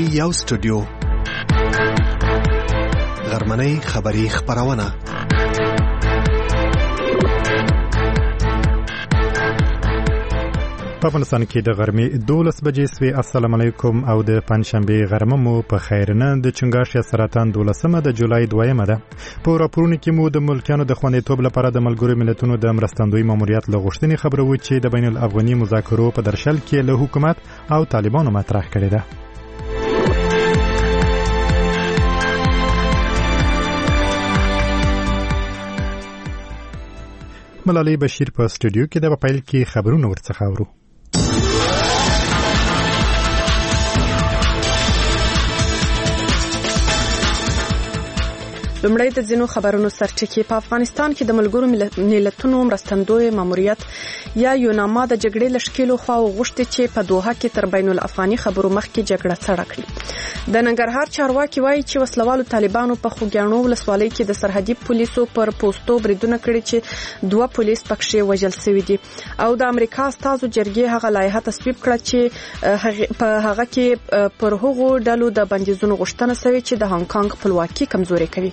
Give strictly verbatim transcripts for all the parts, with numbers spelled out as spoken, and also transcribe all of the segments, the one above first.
یو سټوډیو غرمنۍ خبری خبرونه په افغانستان کې د غرمې دولس بجې سوي. السلام علیکم او د پنځشنبه غرمه مو په خیر. نه د چنګاښ سرطان دولسمه د جولای دویمه ده. په راپورونو کې مو د ملکیانو د خوندیتوب لپاره د ملګرو ملتونو د مرستندوی ماموریت لغوښتنې خبره و چې د بین الافغاني مذاکرو په درشل کې له حکومت او طالبانو مطرح کړې ده. ملالۍ بشیر په سټوډیو کې د پیل کې خبرونه ورڅخه اورو. لومړی د ځینو خبرونو سرټکی. په افغانستان کې د ملګرو ملتونو مرستندوی ماموریت یا یوناما د جګړې لشکېلو خوا غوښتي چې په دوحه کې تر بین الافغاني خبرو مخکې جګړه څړه کړي. د ننګرهار چارواکي وایي چې وسلوالو طالبانو په خوګیاڼو ولسوالۍ کې د سرحدي پولیسو پر پوسټو بریدونه کړي چې دوه پولیس پکښې وژل شوي دي. او د امریکا استازو جرګې هغه لایحه تصویب کړه چې په هغه کې پر هغو ډلو د بندیزونو غوښتنه شوې چې د هانګ کانګ خپلواکي کمزوري کوي.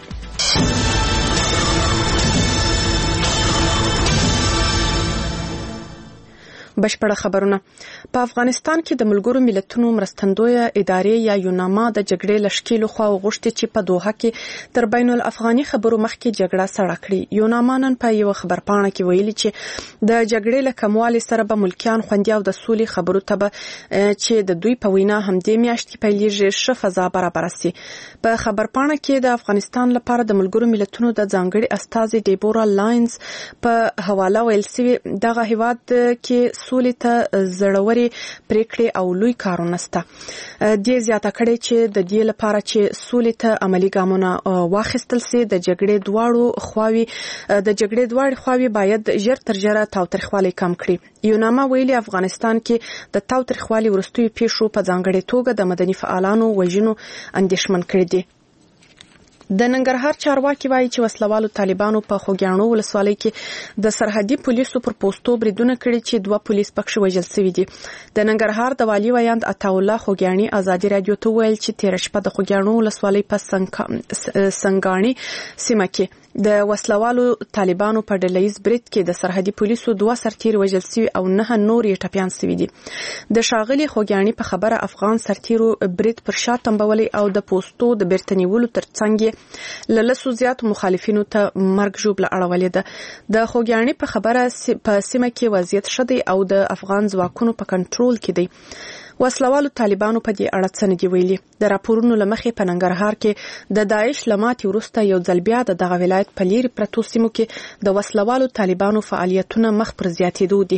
بشپړه خبرونه. په افغانستان کې د ملګرو ملتونو مرستندوی ادارې یا یوناما د جګړې لشکېلو خوا غوښتي چې په دوحه کې تر بین الافغاني خبرو مخکې جګړه سړه کړي. یوناما نن په یو خبرپاڼه کې ویلي چې د جګړې له کموالي سره به ملکیان خوندي او د سولې خبرو ته به چې د دوی په وینا همدې میاشت کې پیلېږي ښه فضا برابر شي. په خبرپاڼه کې د افغانستان لپاره د ملګرو ملتونو د ځانګړي استازي ډیبورا لاینز په حواله ویل شوی دغه هیواد کې سولې ته زړوري پریکړې او لوی کارونه سته. دې زیاته کړې چې د دې لپاره چې سولې ته عملی ګامونه واخیستل شي د جګړې دواړو خواوې د جګړې دواړو خواوې باید ژر تر ژره تاوتریخوالی کم کړي. یوناما ویلي افغانستان کې د تاوتریخوالي وروستیو پیښو په ځانګړې توګه د مدني فعالانو وژنو اندېښمن کړي دي. د ننګرهار چارواکي وایي چې وسلوالو طالبانو په خوګیاڼو ولسوالۍ کې د سرحدي پولیسو پر پوسټو بریدونه کړي چې دوه پولیس پکښې وژل شوي دي. د ننګرهار د والي ویاند عطاالله خوګیاڼي ازادي رادیو ته ویل چې تېره شپه د خوګیاڼو ولسوالۍ په سنګاڼي سیمه کې د وسلوالو طالبانو په ډلهییز برید کې د سرحدي پولیسو دوه سرتیري وژل شوي او نه نور یې ټپیان شوي دي. د ښاغلي خوګیاڼي په خبره افغان سرتیرو برید پر شا تمبولی او د پوسټو د بیرته نیولو ترڅنګ له لسو زیاتو مخالفینو ته مرګ ژوبله اړولې ده. د خوګیاڼي په خبره په سیمه کې وضعیت ښه دی او د افغان ځواکونو په کنټرول کې دی. وسلوالو طالبانو په دې اړه څه نه دي ویلي. د راپورونو له مخې په ننګرهار کې د داعش له ماتې وروسته یو ځل بیا د دغه ولایت په لیرې پرتو سیمو کې د وسلوالو طالبانو فعالیتونه مخ پر زیاتېدو دي.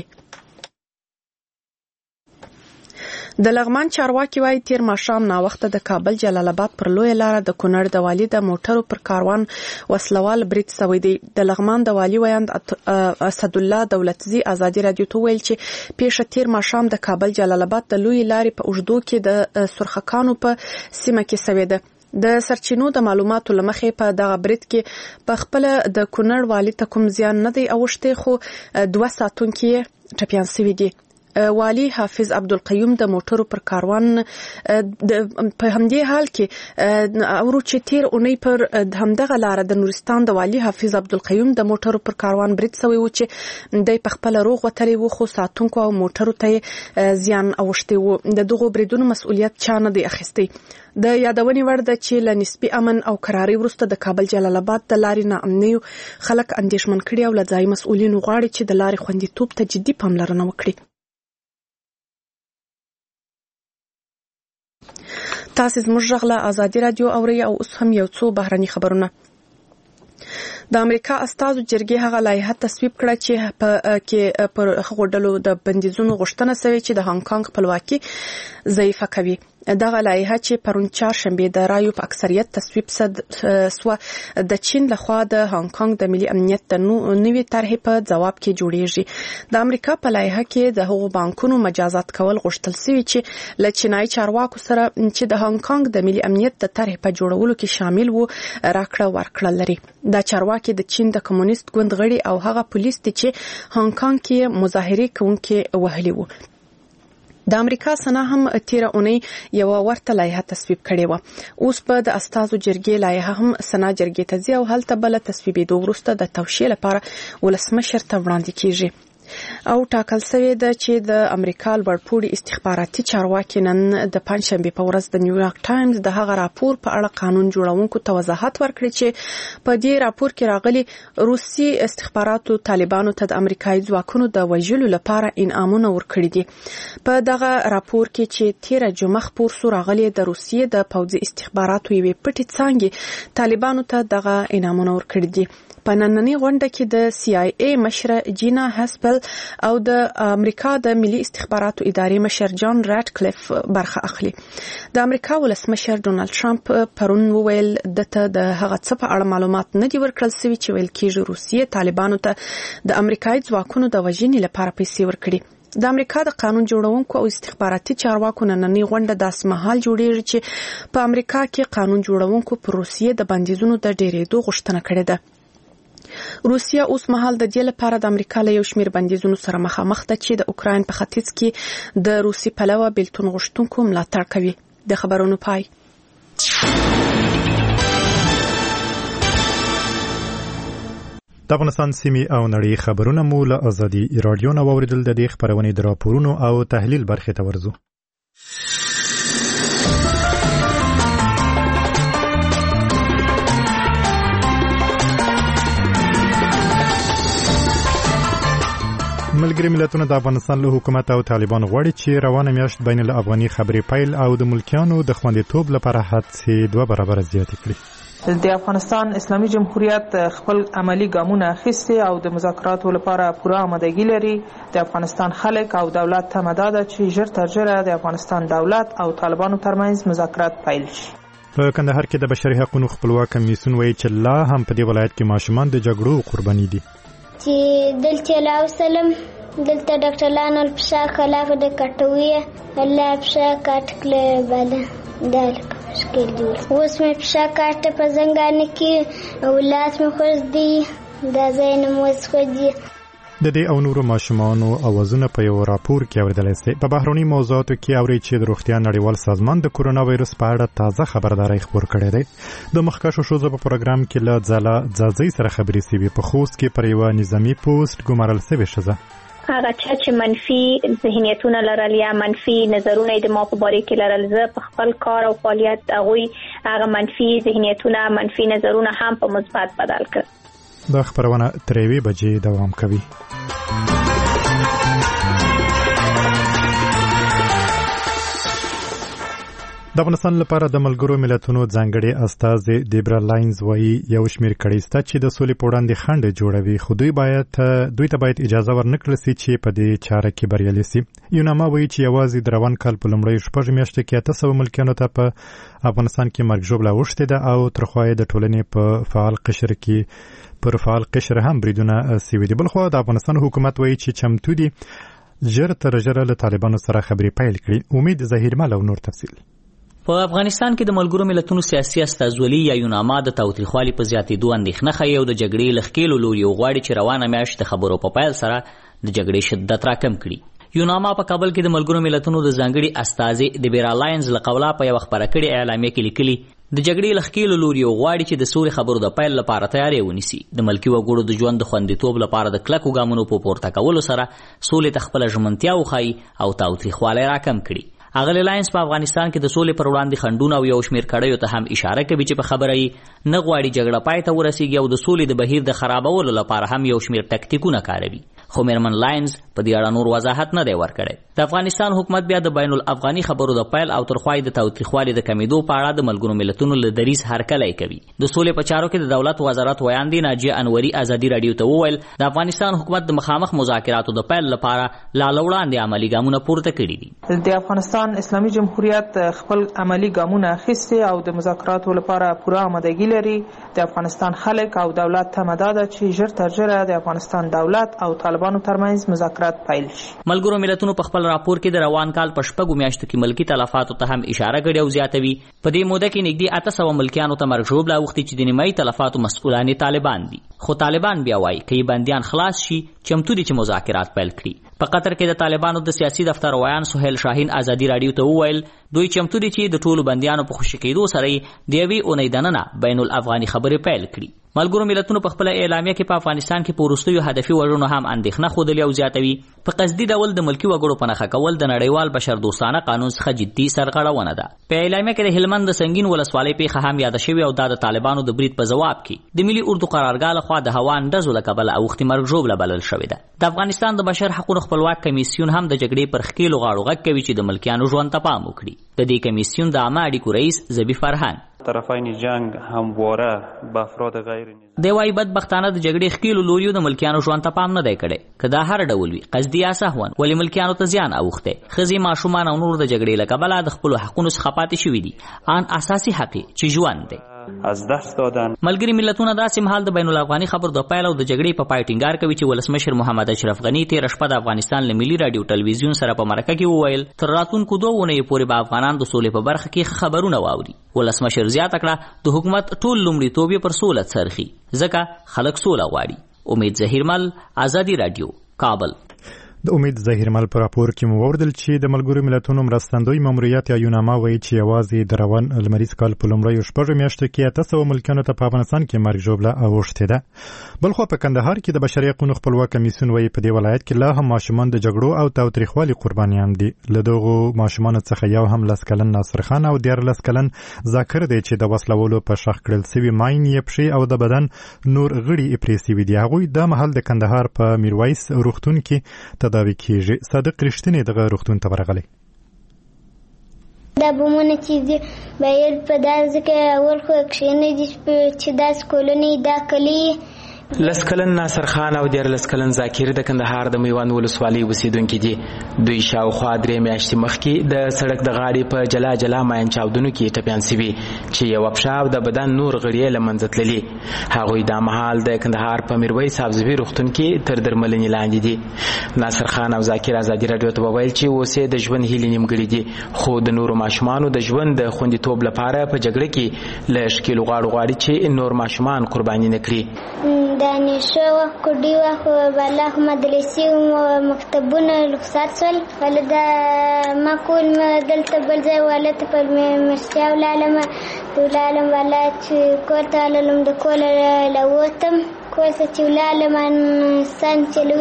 د لغمان چارواکي وایي تیر ماښام ناوخته د کابل جلال آباد پر لویه لاره د کونړ د والي د موټرو پر کاروان وسلوال برید شوی دی. د لغمان د والي ویاند اسدالله دولتزي ازادي رادیو ته ویل چې پیښه تیر ماښام د کابل جلال آباد د لویې لارې په اوږدو کې د سرخکانو په سیمه کې شوې ده. د سرچینو د معلوماتو لمخې په دغه برید کې په خپل د کونړ والي ته کوم زیان نه دی اوښتی خو دوه ساتونکي ټپیان شوي دي. والی حافظ عبدالقیوم د موټرو پر کاروان په همدې حال کې اورو چې تیر اونۍ پر همدغه لار د نورستان د والی حافظ عبدالقیوم د موټرو پر کاروان برید شوی و چې د په خپل روغ وتلی و خو ساتونکو او موټرو ته زیان اوښتی و. د دغو بریدونو مسؤلیت چا نه دی اخیستی. د یادونې وړ ده چې له نسبي امن او قراري وروسته د کابل جلال آباد د لارې ناامنیو خلک اندېښمن کړي او له ځایي مسؤلینو غواړي چې د لارې خوندیتوب ته جدي پاملرنه وکړي. تاسو زموږ غږ له ازادي رادیو اورئ او اوس هم یو څو بهرني خبرونه. د امریکا استازو جرګې هغه لایحه تصویب کړه چې په کې پر هغو ډلو د بندیزونو غوښتنه شوې چې د هانګ کانګ خپلواکي ضعیفه کوي. دغه لایحه چې پرون چهارشنبه د رایو په اکثریت تصویب سو د چین لخوا د هانګ کانګ د ملي امنیت د نوې طرحې په جواب کې جوړیږي. د امریکا په لایحه کې د هغو بانکونو مجازات کول غوښتل شوی چې له چینایي چارواکو سره چې د هانګ کانګ د ملي امنیت د طرحې په جوړولو کې شامل وو راکړه ورکړه لري. دا چارواکي د چین د کمونیست ګوند غړي او هغه پولیس چې هانګ کانګ کې مظاهره کوونکي وهلي وو. د امریکا سنا هم تیره اونۍ یو ورته لایحه تصویب کړې و. اوس په د استازو جرګې لایحه هم سنا جرګې ته ځي او هلته بل تصویبېدو وروسته د توشیح لپاره ولسمشر ته وړاندې کیږي او ټاکل شوی ده چې د امریکا لوړپوړي استخباراتي چارواکي نن د پنځشنبه په ورځ د نیویارک ټایمز د هغه راپور په اړه قانون جوړونکو ته وضاحت ورکړي چې په دې راپور کې راغلي روسي استخباراتو طالبانو ته د امریکایي ځواکونو د وژلو لپاره انعامونه ورکړي دي. په دغه راپور کې چې تیره جمعه خپور سو راغلي د روسیې د پوځي استخباراتو یوې پټې څانګې طالبانو ته دغه انعامونه ورکړي دي. په نننۍ غونډه کې د سی آی ای مشر جینا هاسپل او د امریکا د ملي استخباراتو ادارې مشر جان راټکلیف برخه اخلي. د امریکا ولسمشر ډونالد ټرمپ پرون وویل دته د هغه څه په اړه معلومات نه دي ورکړل شوي چې ویل کېږي روسیې طالبانو ته د امریکایي ځواکونو د وژنې لپاره پیسې ورکړي. د امریکا د قانون جوړونکو او استخباراتي چارواکو نننۍ غونډه داسې مهال جوړیږي چې په امریکا کې قانون جوړونکو پر روسیې د بندیزونو د ډیرېدو غوښتنه کړې ده. روسیا اوس مهال د دې لپاره د امریکا له یو شمېر بندیزونو سره مخامخ ده چې د اوکراین په ختیځ کې د روسي پلوه بیلتون غوښتونکو ملاتړ کوي. د خبرونو پای. د افغانستان سیمې او نړۍ خبرونه مو له ازادي رادیو نه واوریدل. د دې خبرونې د راپورونو او تحلیل برخې ته ورځو. ملګری ملتونه د افغانستان له حکومت او طالبان غواړي چې روانه میاشت بین الافغاني خبرې پیل او د ملکیانو د خوندیتوب لپاره هڅې دوه برابر زیاتې کړي. د افغانستان اسلامي جمهوریت خپل عملی ګامونه اخیستي او د مذاکراتو لپاره پوره آمادګي لري. د افغانستان خلک او دولت ته مدد ده چې ژر تر ژره د افغانستان دولت او طالبانو ترمنځ مذاکرات پیل شي. په کندهار کې د بشري حقوقو خپلواک کمیسیون وایي چې لا هم په دې ولایت کې ماشومان د جګړو قرباني دي. چې دلته لا وسلم دلته ډاکټر لانو پښه خلاف د کټوي الله پښه کټ کړه بل دالک مشکل دی. اوس مې پښه کټ په زنګان کې اولاد مې خوښ دي دا زین موس خو دي. د دې او نورو ماشومانو اوازونه په یو راپور کې اوریدل شوی. په بهرني موضوعاتو کې اوري چې د روغتیا نړیوال سازمان د کورونا وایرس په اړه تازه خبرداري خپور کړې ده. د مخکښو شوزو په پروګرام کې له ځاله ځاځي سره خبرې شوي. په خوست کې پر یو نظامی پوسټ ګمارل شوی شزه هغه چې منفي ذهنیتونه لرل یا منفي نظرونه د ما په باره کې لرل، زه په خپل کار او فعالیت هغوی هغه منفي ذهنیتونه منفي نظرونه هم په مثبت بدل کړ. دا خبرونه تر یوې بجې دوام کوي. د افغانستان لپاره د ملګرو ملتونو ځانګړي استازي دیبرا لاینز وایي یو شمېر کړي سته چې د سولې په وړاندې خنډ جوړوي، خو دوی باید دوی ته باید اجازه ورنکړل شي چې په دې چاره کې بریالي شي. یوناما وایي چې یوازې د روان کال په لومړیو شپږو میاشتو کې اته سوه ملکیانو ته په افغانستان کې مرګ ژوبله اوښتې ده او ترخوا یې د ټولنې په فعال قشر کې پر فعال قشر هم بریدونه سوي دي. بلخوا د افغانستان حکومت وایي چې چمتو دي ژر تر ژره له طالبانو سره خبرې پیل کړي. امید ظهیرمل او نور تفصیل. په افغانستان کې د ملګرو ملتونو سیاسي استازولي یا یوناما د تاوتریخوالي په زیاتېدو اندېښنه ښیي او د جګړې له ښکېلو لوري غواړي چې روانه میاشت د خبرو په پیل سره د جګړې شدت راکم کړي. یوناما په کابل کې د ملګرو ملتونو د ځانګړي استازي دیبرا لاینز له قوله په یوه خپره کړې اعلامیه کې لیکلي د جګړې له ښکېلو لوري غواړي چې د سولې خبرو د پیل لپاره تیاری ونیسي. د ملکي وګړو د ژوند د خوندیتوب لپاره د کلکو ګامونو په پورته کولو سره سولې ته خپله ژمنتیا وښایي او تاوتریخوالی راکم کړي. اغلی لاینز په افغانستان کې د سولې پر وړاندې خنډونه او یو شمېر کړیو ته هم اشاره کوي چې په خبره یې نه غواړي جګړه پای ته ورسیږي او د سولې د بهیر د خرابولو لپاره هم یو شمېر تکتیکونه کاروي. خو میرمن لاینز په دې اړه نور وضاحت نه دی ورکړی. د افغانستان حکومت بیا د بین الافغاني خبرو د پیل او ترخوای د تاوتریخوالي د کمیدو په اړه د ملګرو ملتونو له دریځ هرکلی کوي. د سولې په چارو کې د دولت وزارت ویاندې ناجیه انوري ازادي راډیو ته وویل د افغانستان حکومت د مخامخ مذاکراتو د پیل لپاره لا له وړاندې عملي ګامونه پورته کړي دي. د افغانستان اسلامي جمهوریت خپل عملي ګامونه اخیستي او د مذاکراتو لپاره پوره آمادګي لري. د افغانستان خلک او دولت ته مدد ده چې ژر تر ژره د افغانستان دولت او طالبان طالبانو ترمنځ مذاکرات پیل شي. ملګرو ملتونو په خپل راپور کې د روان کال په شپږو میاشتو کې ملکی تلفاتو ته هم اشاره کړې او زیاتوي په دې موده کې نږدې اته سوه ملکیانو ته مرګ ژوبله اوښتې چې د نیمایي تلفاتو مسؤلان طالبان دي. خو طالبان بیا وایي که یې بندیان خلاص شي چمتو دي چې مذاکرات پیل کړي. په قطر کې د طالبانو د سیاسي دفتر روایان سهیل شاهین ازادي راډیو ته وویل دوی چمتو دي چې د ټولو بندیانو په خوشي کېدو سره د یوې اونۍ دننه بین الافغاني خبرې پیل کړي. ملګرو ملتونو په خپل اعلامیه کې په افغانستان کې په وروستیو هدفي وژنو هم اندېښنه ښودلې او زیاتوي په قصدي ډول د ملکي وګړو په نښه کول د نړیوال بشردوستانه قانون څخه جدي سرغړونه ده. په اعلامیه کې د هلمند د سنگین ولسوالۍ پیښه هم یاده شوې او دا د طالبانو د برید په ځواب کې د ملي اردو قرارګاه لخوا د هوا اندازو له کبله اوښتې مرګ ژوبله بلل شوې ده. د افغانستان د بشر حقوقو خپلواک کمیسیون هم د جګړې پر ښکېلو غاړو غږ کوي چې د ملکیانو ژوند ته پام وکړي. د دې کمیسیون د عامه اړیکو رئیس زبی فرهان طرفین جنگ همواره به افراد غیر دی وايي بدبختانه د جګړې ښکېلو لوریو د ملکیانو ژوند ته پام نه دی کړی که دا هر ډول وي قصدي یا سهوا ولې ملکیانو ته زیان اوښتی. ښځې ماشومان او نور د جګړې له کبله د خپلو حقونو څخه پاتې شوي دي ان اساسي حق چې ژوند دی از دست دادن. ملګري ملتونه داسې مهال د بین الافغاني خبر د پیل او د جګړې په پای ټینګار کوي چې ولسمشر محمد اشرف غني تېره شپه د افغانستان له ملي راډیو ټلویزیون سره په مرکه کې وویل تر راتلونکو دوه اونیو پورې به افغانان د سولې په برخه کې خبرونه واوري. ولسمشر زیاته کړه د حکومت ټول لومړیتوب یې پر سوله څرخي ځکه خلک سوله غواړي. امید ظهیرمل ازادي راډیو کابل. د امید ظهیرمل په راپور کې مو واوریدل چې د ملګرو ملتونو مرستندوی ماموریت یا یوناما وایي چې یوازې د روان لمریز کال په لومړیو شپږو میاشتو کې اته سوه ملکیانو ته په افغانستان کې مرګ ژوبله اوښتې ده. بلخوا په کندهار کې د بشري حقوقو خپلواک کمیسیون وایي په دې ولایت کې لا هم ماشومان د جګړو او تاوتریخوالي قربانیان دي. له دغو ماشومانو څخه یو هم لس کلن ناصر خان او دیارلس کلن ذاکر دی چې د وسلولو په شاخ کړل سوي ماین یې پښې او د بدن نور غړي یې پرې سوي دي. هغوی دا مهال د کندهار په میرویس روغتون کې تداوي کیږي. صادق رښتینی دغه روغتون ته ورغلی. دا بومونه چې دي باید په داسې کې اول خو کښېنه دي چې داسې کولنې دا کلی لس کلن ناصر خان او دیارلس کلن ذاکر د کندهار د میوند ولسوالۍ اوسیدونکي دي. دوی شاوخوا درې میاشتې مخکې د سړک د غاړې په جلا جلا ماین چاودنو کې ټپیان سوي چې یوه پښه او د بدن نور غړي یې له منځه تللي. هغوی دا مهال د کندهار په میرویس حافظوي روغتون کې تر درملنې لاندې دي. ناصر خان او ذاکر ازادي راډیو ته وویل چې اوس یې د ژوند هیلې نیمګړې دي خو د نورو ماشومانو د ژوند د خوندیتوب لپاره په جګړه کې له ښکېلو غاړو غواړي چې نور ماشومان قرباني نه کړي. دانشو وه کوډي وه خو بالا خو مدرسې و مکتبونه رخصت شول هله دا ما کول دلته بل ځای والته پر مېلمستیا ولاړم ولاړم والا چې کور ته لاړم د کوره راووتم کور ته چې ولاړم سن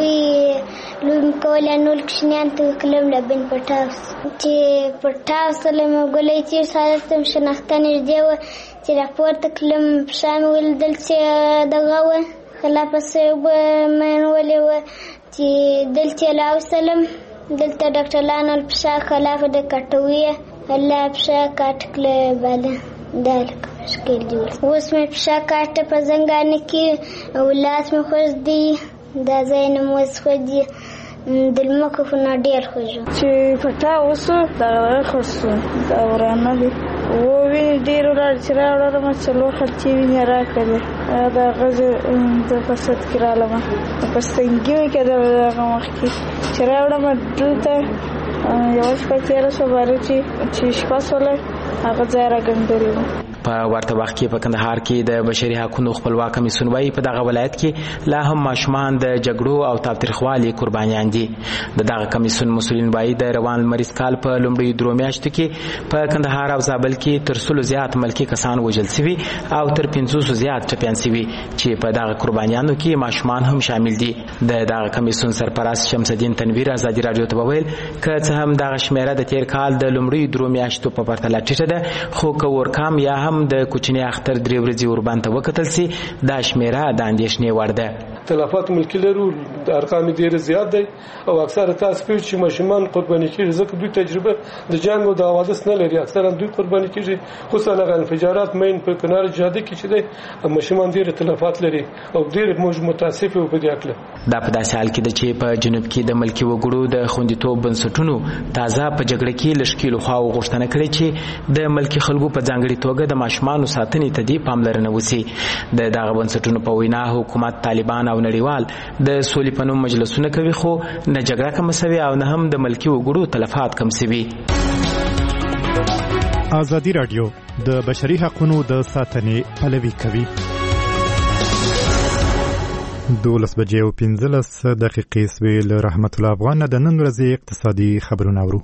چلوي لوی کوله نور کوچنیان ته وکړم لبن پټاوس چې پټاوس له مې ګولۍ چې سارتم شناخته نږدې وه چې راپورته کړم پښه مې ولیدل چې دغه وه خلافه مې ولې وه چې دلته راوستلم دلته ډاکټر لانل پښه خلافه د کټویه الله پښه کاټ کړله بالا دا لکه مشکل جوړ اوس مې پښه کاټه په زنګانه کې او لاس مې خوږ دی دا ځای نه مو اوس خوږ دی د لمکو خو نه ډېر خوږ و چې پټا اوسو دا خوښ شو دا ورانه دی ووینې ډېر ولاړ چې راوړلم څلور خلچې وینې راکړلې د هغه د په سد کې رالم په ستنګیو کې د هغه مخکې چې راوړم دلته یوه شپه تېره شوه باره چې شپه شوله هغه ځای راګنډلې وه. په ورته وخت کې په کندهار کې د بشري حقوقو خپلواک کمیسیون وایي په دغه ولایت کې لا هم ماشومان د جګړو او تاوتریخوالي قربانیان دي. د دغه کمیسیون مسؤلین وایي د روان لمریز کال په لومړیو درو میاشتو کې په کندهار او زابل کې تر سلو زیات ملکي کسان وژل سوي او تر پنځوسو زیات ټپیان سوي چې په دغه قربانیانو کې ماشومان هم شامل دي. د دغه کمیسیون سرپرست شمس الدین تنویر ازادي راډیو ته وویل که څه هم دغه شمیره د تیر کال د لومړیو درو میاشتو په پرتله ټیټه ده خو که ورکام یا هم د کوچني اختر درې ورځې وربان ته وکتل سي دا شمیره د اندېښنې وړ ده. تلفات ملکي لرو ارقام ډېر زیات دی او اکثره تاسو په چې ماشومان قرباني کیږي ځکه دوی تجربه د جنگ او د حوادث نه لري اکثره دوی قرباني کیږي خصوصا هغه انفجارات مین په کنار جاده کې چې دی ماشومان ډېر تلفات لري او ډېر موږ متاسف یو په دې اړه. دا په داسې حال کې ده چې په جنوب کې د ملکي وګړو د خوندیتوب بنسټونو تازه په جګړه کې له ښکېلو خواو غوښتنه کړې چې د ملکي خلکو په ځانګړي توګه د ماشومانو ساتنې ته دې پاملرنه وشي. د دغه بنسټونو په وینا حکومت طالبان او او نړیوال د سولې په نوم مجلسونه کوي خو نه جګړه کم سوي او نه هم د ملکي وګړو تلفات کم سوي. ازادي رادیو د بشري حقوقو د ساتنې پلوي کوي. دولس بجې او پنځلس دقیقې سوې له رحمت الله افغان د نن ورځې اقتصادي خبرونه اورو.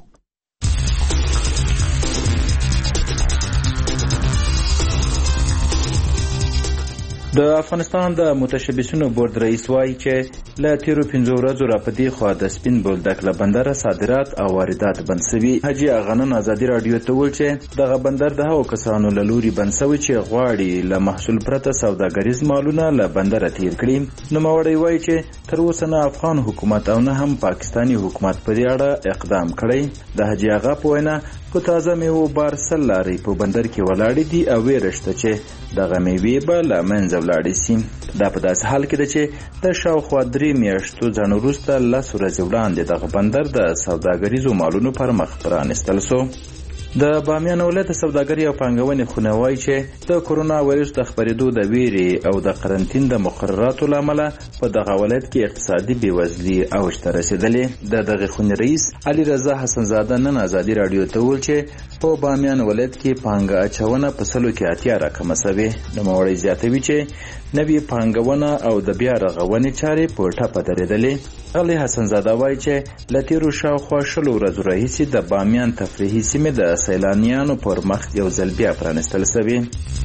د افغانستان د متشبثینو بورډ رئیس وایي چې له تیرو پنځو ورځو راپدې خوا د سپین بولدک له بندره صادرات او واردات بند سوي. حاجي اغانن ازادي رادیو ته وویل چې دغه بندر د هغو کسانو له لوري بند سوی چې غواړي له محصول پرته سوداګریز مالونه له بندره تیر کړي. نوموړی وایي چې تر اوسه نه افغان حکومت او نه هم پاکستاني حکومت په دې اړه اقدام کړی. د حاجي اغا په وینا په تازه میوو بار سل لارې په بندر کې ولاړې دي او ویره شته چې دغه میوې به له منځه ولاړې سي. دا په داسې حال کې ده چې د شاوخوا درې میاشتو ځنډ وروسته لس ورځې وړاندې دغه بندر د سوداګریزو مالونو پر مخ پرانیستل سو. د بامیان ولایت سوداګري او پانګونې خونه وایي چې د کورونا وایرس د خپرېدو د ویرې او د قرنطین د مقرراتو له امله په دغه ولایت کې اقتصادي بېوزلي اوج ته رسېدلې. د دغې خونې رئیس علي رضا حسنزاده نن ازادي راډیو ته وویل چې په بامیان ولایت کې پانګه اچونه په سلو کې اتیا راکمه سوې. نوموړی زیاتوي چې نوې پانګونه او د بیا رغونې چارې په ټپه درېدلې. علي حسنزاده وایي چې له تېرو شاوخوا شلو ورځو راهیسې د بامیان تفریحي سیمې د سیلانیانو پر مخ یو ځل بیا پرانیستل سوي.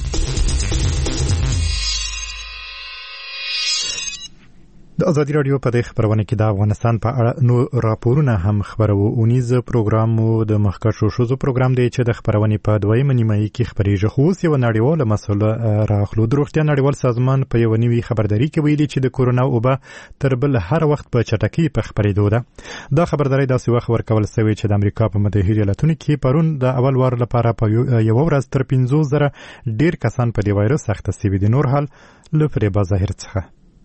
د ازادي رادیو په دې خبرونه کې د افغانستان په اړه نو راپورونه هم خبرو. اونیز پروګرام د مخکښو شوزو پروګرام دی چې د خبرونې په دویمه نیمایي کې خبرېږي. خو اوس یوه نړیواله مسله راخلو. د روغتیا نړیوال سازمان په یوه نوي خبرداري کې ویلي چې د کورونا وبا تر بل هر وخت په چټکۍ په خپرېدو ده. دا خبرداری داسې وخت ورکول سوی چې د امریکا په متحده ایالتونو کې پرون د اول وار لپاره په یوه ورځ تر پنځوس زره ډېر کسان په دې وایرس اخته سوي دي. نور حال له فریبا ظاهر څخه.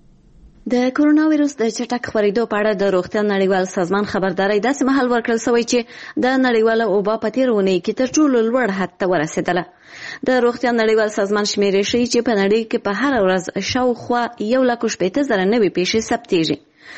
د کورونا وایرس د چټک خپرېدو په اړه د روغتیا نړیوال سازمان خبرداري داسې مهال ورکړل شوی چې د نړیواله وبا په تېره اونۍ کې تر ټولو لوړ حد ته ورسېدله. د روغتیا نړیوال سازمان شمیرې ښیي چې په نړۍ کې په هره ورځ شاوخوا یو لک شپېته زره نوې پیښې ثبتېږي.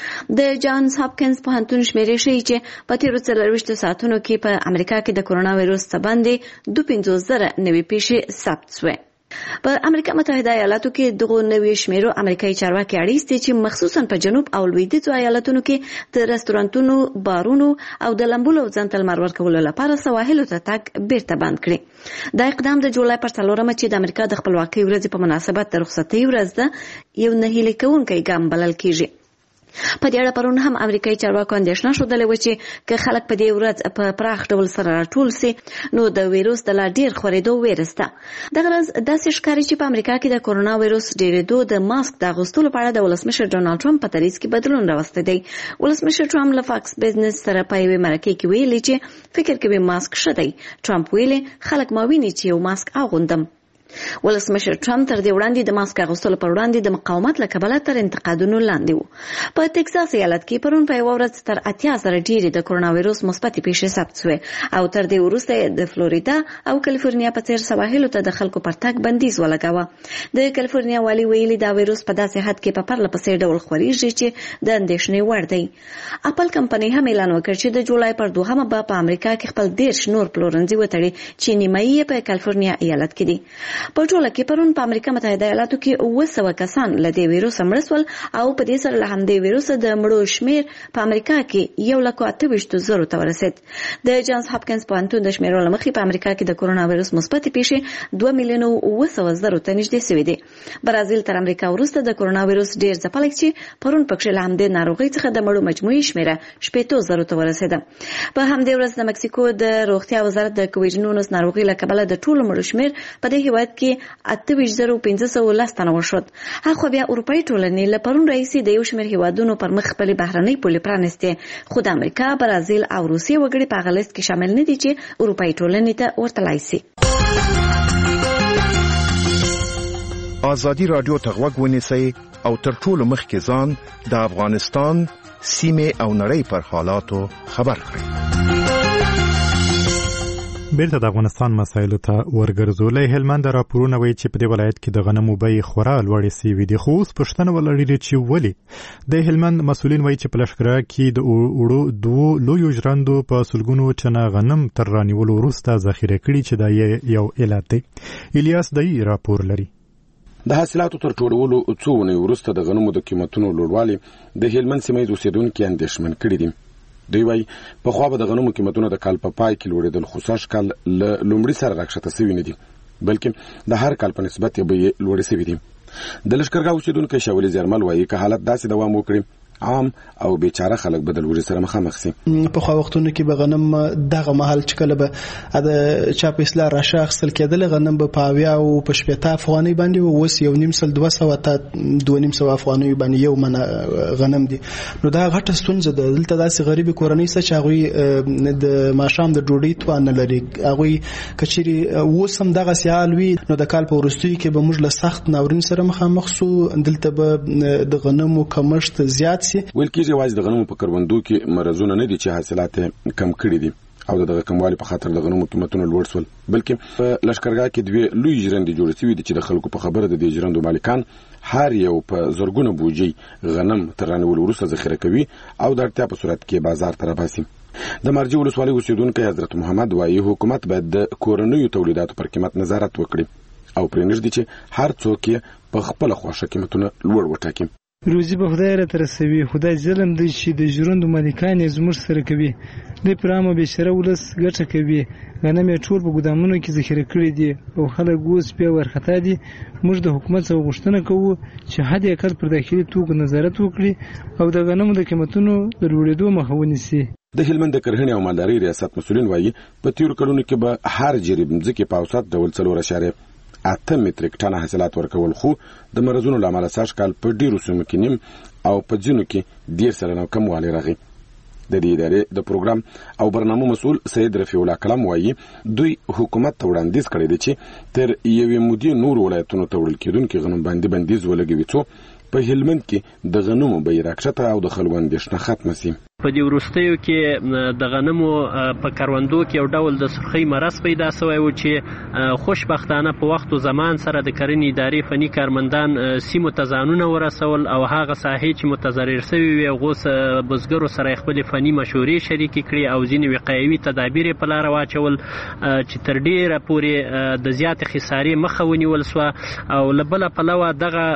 د جانز هاپکینز پوهنتون شمیرې ښیي چې په تېرو څلرویشتو ساعتونو کې په امریکا کې د کورونا وایرس څخه باندې دوه پنځوس زره نوې پیښې ثبت شوې. په امریکا متحده ایالاتو کې دغه نوې شمیرو امریکایي چارواکي اړ ایستي چې مخصوصا په جنوب او لویدیځو ایالتونو کې د رستورانتونو، بارونو او د لمبولو او ځان ته لمر ورکولو لپاره سواحلو ته تګ بیرته بند کړي. دا اقدام د جولای پر څلورمه چې د امریکا د خپلواکۍ ورځې په مناسبت د رخصتۍ ورځ ده یو نه هیلې کوونکی ګام بلل کیږي. په دې اړه پرون هم امریکایي چارواکو اندېښنه ښودلې وه چې که خلک په دې ورځ په پراخ ډول سره راټول سي نو د ویروس د لا ډېر خپرېدو ویره شته. دغه ورځ داسې ښکاري چې په امریکا کې د کورونا ویروس ډېرېدو د ماسک د اغوستلو په اړه د ولسمشر ډونالډ ټرمپ په دریځ کې بدلون راوستی دی. ولسمشر ټرمپ له فاکس بزنس سره په یوې مرکې کې ویلي چې فکر کوي ماسک ښه دی. ټرمپ ویلي خلک ما ویني چې یو ماسک اغوندم. ولسمشر ټرمپ تر دې وړاندې د ماسک اغوستلو پر وړاندې د مقاومت له کبله تر انتقادونو لاندې و. په ټکساس ایالت کې پرون په یوه ورځ تر اتیا زره ډېرې د کورونا وایرس مثبتې پیښې ثبت شوې او تر دې وروسته د فلوریدا او کالیفورنیا په څېر سواحلو ته د خلکو پر تګ بندیز ولګاوه. د کالیفورنیا والي ویلي دا وایرس په داسې حد کې په پرله پسې ډول خپرېږي چې د اندېښنې وړ دی. اپل کمپنۍ هم اعلان وکړ چې د جولای پر دوهمه به په امریکا کې خپل دېرش نور پلورنځي وتړي چې نیمایي یې په کالیفورنیا ایالت کې دي. په ټوله کې پرون په امریکا متحده ایالاتو کې اوه سوه کسان له دې ویروس مړه شول او په دې سره له همدې ویروسه د مړو شمېر په امریکا کې یو لک اته ویشتو زرو ته ورسېد. د جانز هاپکینز پوهنتون د شمیرو له مخې په امریکا کې د کورونا ویروس مثبتې پیښې دوه میلیونه اوه سوه زرو ته نږدې سوي دي. برازیل تر امریکا وروسته د کورونا ویروس ډېر ځپلی چې پرون پکښې له همدې ناروغۍ څخه د مړو مجموعي شمېره شپېتو زرو ته ورسېده. په همدې ورځ د مکسیکو د روغتیا وزارت د کوویډ نولس ناروغۍ له کبله د ټولو مړو شمېر په دې هېواد کې اته ویشت زره پنځه سوه لس تنه وشود. هاخوا بیا اروپایي ټولنې له پرون راهیسې د یو شمېر هېوادونو پر مخ خپلې بهرنۍ پولې پرانیستې، خو د امریکا، برازیل او روسیې وګړي په هغه لیست کې شامل نه دي چې اروپایي ټولنې ته ورتلی سي. ازادي راډیو ته غوږ ونیسئ او تر ټولو مخکې ځان د افغانستان سیمې او نړۍ پر حالاتو خبر کړئ. بیرته د افغانستان مسایلو ته ورګرځو. له هلمند راپورونه وایي چې په دې ولایت کې د غنمو بیې خورا لوړې سوي دي، خو اوس پوښتنه ولري چې ولې. د هلمند مسؤلین وایي چې په لښکره کې د وړو دوو لویو ژرندو په سلګونو چنه غنم تر رانیولو وروسته ذخیره کړي چې دا یو علت دی. الیاس دای راپور لري. د حاصلاتو تر ټولولو څو ونې وروسته د غنمو د قیمتونو لوړوالی د هلمند سیمې اوسیدونکي اندېښمن کړي دي. دوی وايي په خوا به د غنمو قیمتونه د کال په پای کې لوړېدل، خو سږ کال له لومړي سره راکښته سوي نه دي، بلکې د هر کال په نسبت یې بیې لوړې سوي دي. د لښکرګاه اوسیدونکی شاولي زیرمل وايي که حالت داسې دوام وکړي عام او بیچاره خلک به د لوړې سره مخامخ سي. په خوا وختونو کې به غنم دغه مهال چې کله به د چا په اصلاح راشه اخیستل کېدل، غنم به په اویا او په شپېته افغانۍ باندې و، اوس یو نیم سل دوه سوه ته دوه نیم سوه افغانۍ باندې یو منه غنم دي. نو دا غټه ستونزه ده. دلته داسې غریبې کورنۍ شته چې هغوی د ماښام د ډوډۍ توان نه لري. هغوی که چیرې اوس هم دغسې حال وي نو د کال په وروستیو کې به موږ له سخت ناورین سره مخامخ سو. دلته به د غنمو کمښت زیات ویل کېږي یوازې د غنمو په کروندو کې مرضونه نه دي چې حاصلات کم کړي دي او دغه کموالي په خاطر د غنمو قیمتونه لوړ شول، بلکې په لښکرګاه کې دوی لوی ژرندې جوړې شوي دي چې د خلکو په خبره د دې ژرندو مالکان هر یو په زرګونه بوجۍ غنم تر رانیولو وروسته ذخیره کوي او د اړتیا په صورت کې بازار ته راباسي. د مارجې ولسوالۍ اوسیدونکی حضرت محمد وایي حکومت باید د کورنیو تولیداتو پر قیمت نظارت وکړي او پرېنږدي چې هر څوک یې په خپله خوښه قیمتونه لوړ وټاکي. روزي به خدای راته رسوي، خدای ظلم دی چې د ژرندو مالکان یې زموږ سره کوي. دوی پر عامه بېچاره ولس ګټه کوي. غنم یې ټول په ګودامونو کې ذخیره کړي دي او خلک اوس بیا وارخطا دي. موږ د حکومت څخه غوښتنه کوو چې حد اقل پر داخلي توکو نظارت وکړي او د غنمو د قیمتونو د لوړېدو مخه ونیسي. د هلمند د کرهڼې او مالدارۍ ریاست مسؤلین وایي په تیرو کلونو کې به هر جریب مځکې په اوسط ډول څلور اعشاریه اته متریک ټنه حاصلات ورکول، خو د مرضونو له امله سږ کال په ډیرو سیمو کې نیم او په ځینو کې ډیر سلنه کموالی راغی. د دې ادارې د پروګرام او برنامو مسؤل سید رفیع الله کلام وایي دوی حکومت ته وړاندیز کړی دی چې تر یوې مودې نورو ولایتونو ته وړل کېدونکي غنم باندې بندیز ولګوي څو په هلمند کې د غنمو بیې راکښته او د خلکو اندېښنه ختمه سي. په دې وروستیو کې د غنمو په کروندو کې یو ډول د سرخۍ مرض پیدا شوی و چې خوشبختانه په وخت او زمان سره د کرنې ادارې فني کارمندان سیمو ته ځانونه ورسول او هغه ساحې چې متضرر شوي وي هغو بزګرو سره خپلې فني مشورې شریکې کړي او ځینې وقایوي تدابیر یې په لاره واچول چې تر ډېره پورې د زیاتې خسارې مخه ونیول سوه او له بله پلوه دغه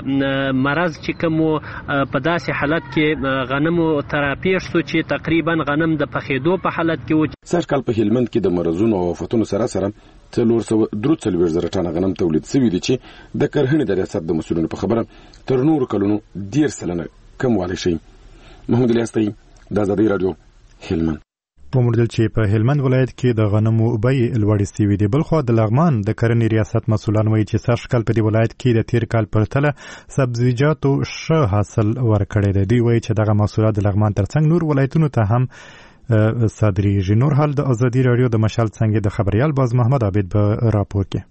مرض چې کوم په داسې حالت کې غنمو ته راپېښ سو چې تقریبا غنم د پخېدو په حالت کې و. سږ کال په هلمند کې د مرضونو او آفتونو سره سره څلور سوه درې څلوېښت زره ټنه غنم تولید شوي دي چې د کرهڼې د ریاست د مسؤلینو په خبره تر نورو کلونو ډېر سلنه کموالی شي. محمود الیاس طی د ازادۍ راډیو هلمند. وموندل چې په هلمند ولایت کې د غنمو بیې لوړې سوي دي. بلخوا د لغمان د کرنې ریاست مسؤلان وایي چې سږ کال په دې ولایت کې د تیر کال پرتله سبزیجاتو ښه حاصل ورکړی دی. دوی وایي چې دغه محصولات د لغمان ترڅنګ نور ولایتونو ته هم صادریږي. نور حال د ازادي راډیو د مشال څنګه د خبریال باز محمد عابد په راپور کې.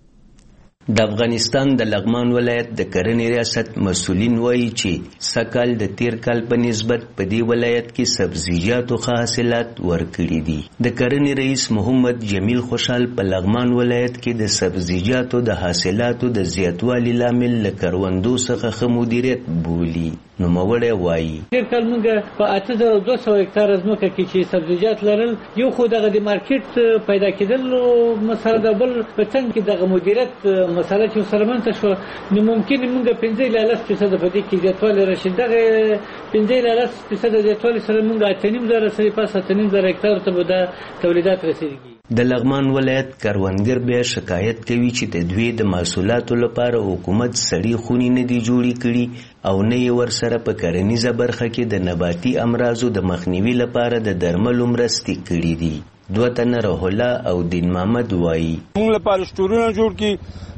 د افغانستان د لغمان ولایت د کرنې ریاست مسؤلین وایي چې سږکال د تیر کال په نسبت په دې ولایت کې سبزیجاتو ښه حاصلات ورکړي دي. د کرنې رئیس محمد جمیل خوشحال په لغمان ولایت کې د سبزیجاتو د حاصلاتو د زیاتوالي لامل له کروندو څخه ښه مدیریت بولي. نوموړی وایي تیر کال موږ په اته زره دوه سوه هکتاره ځمکه کې چې سبزیجات لرل یو خو دغه د مارکیټ پیدا کېدل مسله ده، بل په څنګ کې دغه مدیریت مسله چې سره منځته شوه نو ممکن موږ پنځه الی لس فیصده په دې کې زیاتوالی راشي. دغه پنځه الی لس فیصده زیاتوالی سره موږ اته نیم زره سرې پاس اته نیم زره هکتارو ته به دا تولیدات رسېږي. د لغمان ولایت کروندګر بیا شکایت کوي چې د دوی د محصولاتو لپاره حکومت سړې خونې نه دي جوړې کړي او نه یې ورسره په کرنیزه برخه کې د نباتي امراضو د مخنیوي لپاره د درملو مرستې کړي دي. دوه تنه روح الله او دین محمد وایي موږ لپاره سټورونه جوړ کړي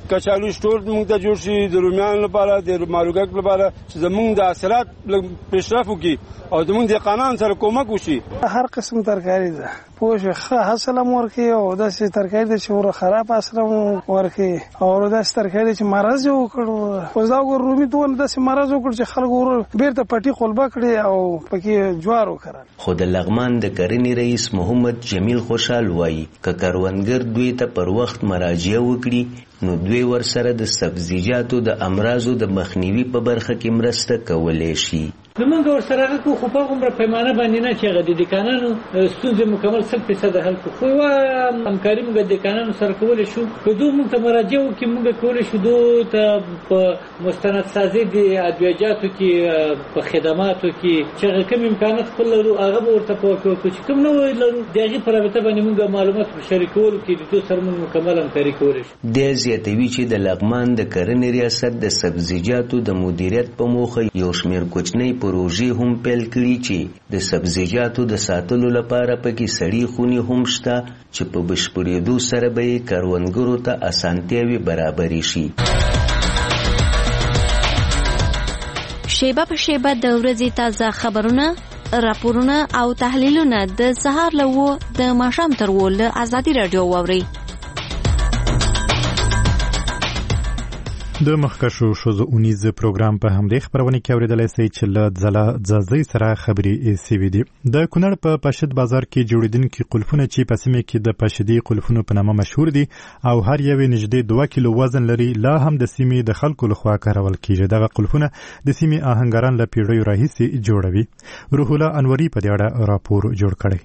کچالو سټور موږ ته جوړ شي د رومیانو لپاره د ماروګک لپاره چې زموږ د حاصلات پیشرفت وکړي او زموږ د قانون سره کومک وشي. هر قسم ترکاری ده پوه ښه حاصل هم ورکړي او داسې ترکاري ده چې ور خراب حاصل هم ورکړي او داسې ترکاري چې مرض یې وکړ. اوس دا وګور رومي دونه داسې مرض وکړ چې خلک ور بیرته پټي قلبه کړي او پکې جوار وکړل. خو د لغمان د کرنې رئیس محمد جمیل خوشحال وایي که کروندګر دوی ته پر وخت مراجعه وکړي نو دوی ورسره د سبزیجاتو د امراضو د مخنیوي په برخه کې مرسته کولی شي. زمونږ ورسره هغه کو خو په عمره پیمانه باندې نه چې هغه د دکانانو ستونزې مکمل سل فیصد حل کړو. خو یوه همکاري موږ د دکانانو سره کولی شو که دوی موږ ته مراجعه وکړي موږ کولی شو دوی ته په مستندسازي د ادویجاتو کې په خدماتو کې چې هغه کوم امکانات خپل لرو هغه به ورته په وکړو چې کوم نه لرو د هغې په رابطه باندې موږ معلومات په شریکولو کې د دوی سره موږ مکمل همکاري کولی شو. دی زیاتوي چې د لغمان د کرنې ریاست د سبزیجاتو د مدیریت په موخه یو شمېر کوچنۍ پروژې هم پیل کړي چې د سبزیجاتو د ساتلو لپاره پکې سړې خونې هم شته چې په بشپړېدو سره به یې کروندګرو ته اسانتیاوې برابرې شي. شیبه په شیبه د ورځې تازه خبرونه، راپورونه او تحلیلونه د سهار له اوه د ماښام تر اوه له ازادي راډیو واورئ. د مخکښو ښځو اونیز پروګرام په همدې خپرونه کې اورېدلی سئ چې له ځلا ځازۍ سره خبرې سوي دي. د کونړ په پاشد بازار کې جوړېدونکي قلفونه چې په سیمه کې د پاشدي قلفونو په نامه مشهور دي او هر یو نږدې دوه کیلو وزن لري، لا هم د سیمې د خلکو لخوا کارول کیږي. دغه قلفونه د سیمې آهنګران له پیړیو راهیسې جوړوي. روح الله انوري په دې اړه راپور جوړ کړی.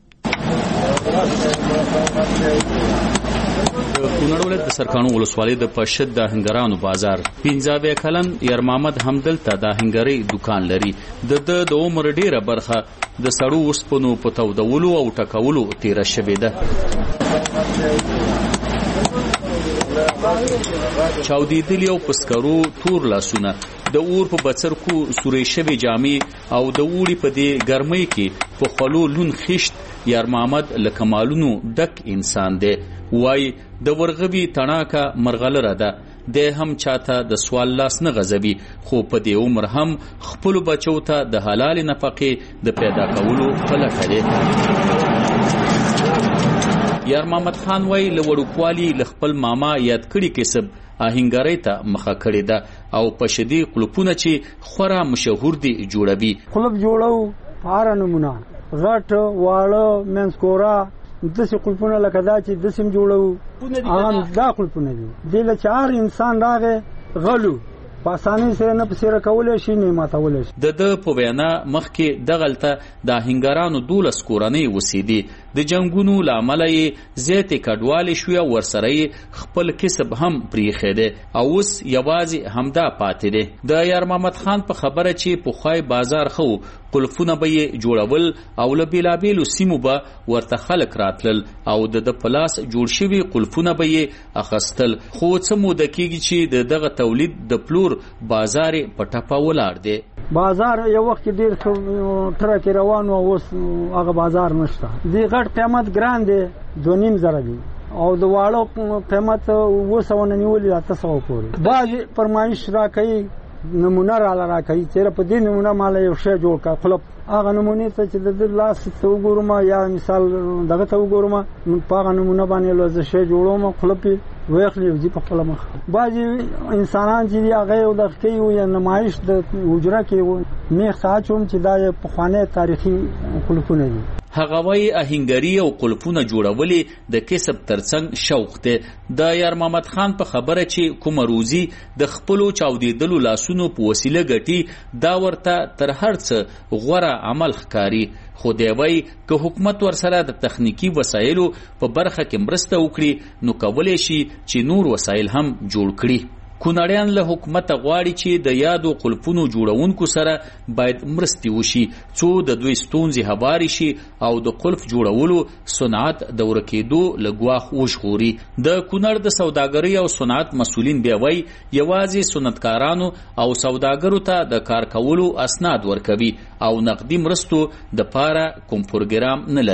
کونړ ولایت د سرکانو ولسوالۍ د پشد د آهنګرانو بازار پنځه اویا کلن یار محمد هم دلته د آهنګرۍ دکان لري. د ده د عمر ډیره برخه د سړو اوسپنو په تودولو او ټکولو تیره شوې ده. چاودېدلي او پسکرو تور لاسونه، د اور په بڅرکو سورې شوې جامې او د اوړي په دې ګرمۍ کې په خولو لون خیشت یار محمد له کمالونو ډک انسان دی. وای د ورغوي تڼاکه مرغلره ده، دی هم چاته د سوال لاس نه غځوي، خو په دې عمر هم خپلو بچو ته د حلال نفقې د پیدا کولو په لټه دی. یار محمد خان وای له وړوکوالي له خپل ماما یاد کړي کسب آهنګرۍ ته مخه کړې ده او په شدي قلپونه چې خورا مشهور دي جوړوي. قلب جوړو هر نمونه غټ واړه منسکورا داسې قلپونه لکه دا چې داسې جوړو هغه دا قلپونه دي. دې له چار انسان راغې غلو په اسانۍ سره نه پسې راکولی شي نه ماتولی شي. د ده په وینا مخکې دغلته د آهنګرانو دولس کورنۍ اوسېدې، د جنګونو له امله یې زیاتې کډوالې شوې او ورسره یې خپل کسب هم پرېښی دی او اوس یوازې همدا پاتې دی. د یار محمد خان په خبره چې پخوای بازار ښه و، قلفونه به یې جوړول او له بېلابېلو سیمو به ورته خلک راتلل او د ده په لاس جوړ شوي قلفونه به یې اخیستل. خو څه موده کېږي چې د دغه تولید د پلور بازار په ټپه ولاړ دی. بازار یو وخت کې ډېر ټرک روان و، اوس هغه بازار نشته. دې غټ قیمت ګران دی، دوه نیم زره دی او د واړو قیمت اوه سوه نه نیولي اته سوه پورې. بعضې فرمایش راکوي، نمونه راله راکوي چېرې په دې نمونه ماله یو شی جوړ کړه قلف. هغه نمونې ته چې د ده لاس ته وګورم یا مثال دغه ته وګورم په هغه نمونه باندې له زه شی جوړوم قلف یې ویخلي وځي په خپله مخ. بعضې انسانان چې دي هغه یې دغه کوي یا نمایش د حجره کې میخ ته اچوم چې دا یې پخوانی تاریخي قلفونه دي. هغه وایي آهنګري او قلفونه جوړولې د کسب ترڅنګ شوق دی. د یار محمد خان په خبره چې کومه روزي د خپلو چاودېدلو لاسونو په وسیله ګټي دا ورته تر هر څه غوره عمل ښکاري. خو دی وایي که حکومت ورسره د تخنیکي وسایلو په برخه کې مرسته وکړي نو کولی شي چې نور وسایل هم جوړ کړي. کونړیان له حکومته غواړي چې د یادو قلفونو جوړونکو سره باید مرستې وشي څو د دوی ستونزې هوارې شي او د قلف جوړولو صنعت د ورکېدو له ګواښ وژغوري. د کونړ د سوداګرۍ او صنعت مسؤلین بیا وایي یوازې صنعتکارانو او سوداګرو ته د کار کولو اسناد ورکوي او نقدي مرستو دپاره کوم پروګرام نه لري.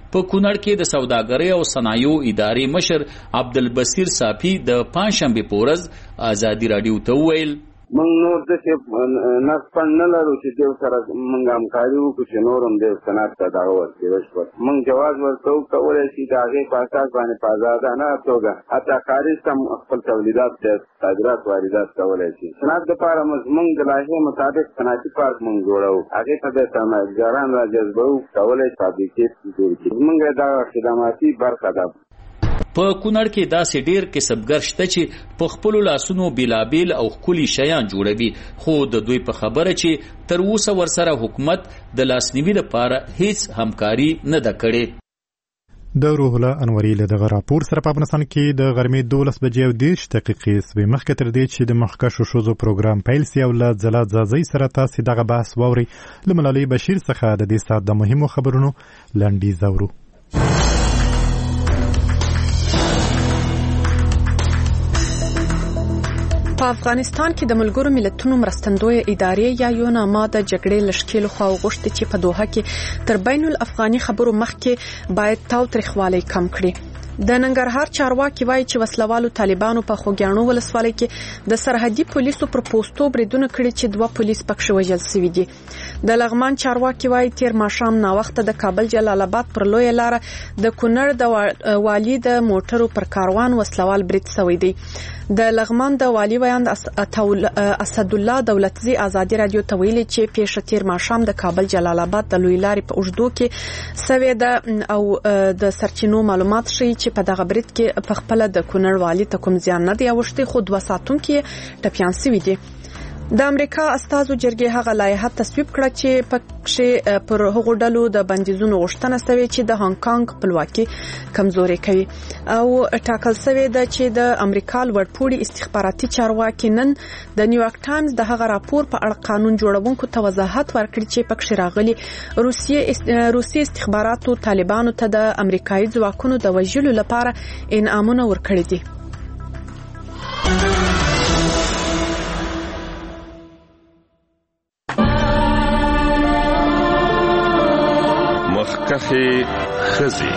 په کونړ کې د سوداګرۍ او صنایعو ادارې مشر عبدالبصیر صافي د پنجشنبې په ورځ ازادي راډیو ته وویل موږ نور داسې نقص نه لرو چې دیو سره موږ همکاري وکړو چې نور هم دیو صنعت ته دغه ورکړي بشپړ موږ جواز ورکوو کولی شي د هغې په اساس باندې په ازادانه توګه حتی کاریز هم خپل تولیدات صادرات واردات کولی شي صنعت دپاره موږ د لایحې مطابق صنعتي پارک موږ جوړوو هغې ته د سرمایه‌ګزاران را جذبوو کولی فابریکې جوړ کړي زموږ دغه خدماتي برخه ده. په کونړ کې داسې ډیر کسبګر شته چې په خپلو لاسونو بیلابیل او ښکلي شیان جوړوي خو د دوی په خبره چې تر اوسه ورسره حکومت د لاسنیوي لپاره هیڅ همکاري نه ده کړې. د روح الله انوري له دغه راپور سره په افغانستان کې د غرمې دولس بجې او دېرش دقیقې سوې مخکې تر دې چې د مخکښو ښځو پروګرام پیل سي او له ځلا ځاځۍ سره تاسې دغه بحث واورئ. له ملالۍ بشیر څخه د دې ساعت د مهمو خبرونو لنډیز اورو. په افغانستان کې د ملګرو ملتونو مرستندوی ادارې یا یوناما د جګړې لشکېلو خوا وغوښتي چې په دوحه کې تر بین الافغاني خبرو مخکې باید تاوتریخوالی کم کړي. د ننګرهار چارواکي وایي چې وسلوالو طالبانو په خوږیاڼو ولسوالۍ کې د سرحدي پولیسو پر پوسټو بریدونه کړي چې دوه پولیس پکښې وژل شوي دي. د لغمان چارواکي وایي تیر ماښام ناوخته د کابل جلال آباد پر لویه لاره د کونړ د والي د موټرو پر کاروان وسلوال برید شوی دی. د لغمان د والی بیان اسد الله دولتزی ازادي رادیو ته ویلي چې پیښه تیر ماښام د کابل جلال آباد د لوی لارې په اوږدو کې سوي ده او د سرچینو معلومات ښیي چې په دغه برید کې په خپل د کونړ والی ته کوم زیان نه دی اوښتی خو دوه ساتونکي ټپیان شوي دي. د امریکا استازو جرګې هغه لایحه تصویب کړه چې پکښې پر هغو ډلو د بندیزونو غوښتنه شوې چې د هانګ کانګ خپلواکي کمزوري کوي او ټاکل شوې ده چې د امریکا لوړپوړي استخباراتي چارواکي نن د نیویارک ټایمز د هغه راپور په اړه قانون جوړونکو ته وضاحت ورکړي چې پکښې راغلي روسیې روسي استخباراتو طالبانو ته د امریکایي ځواکونو د وژلو لپاره انعامونه ورکړي دي. مخکښې ښځې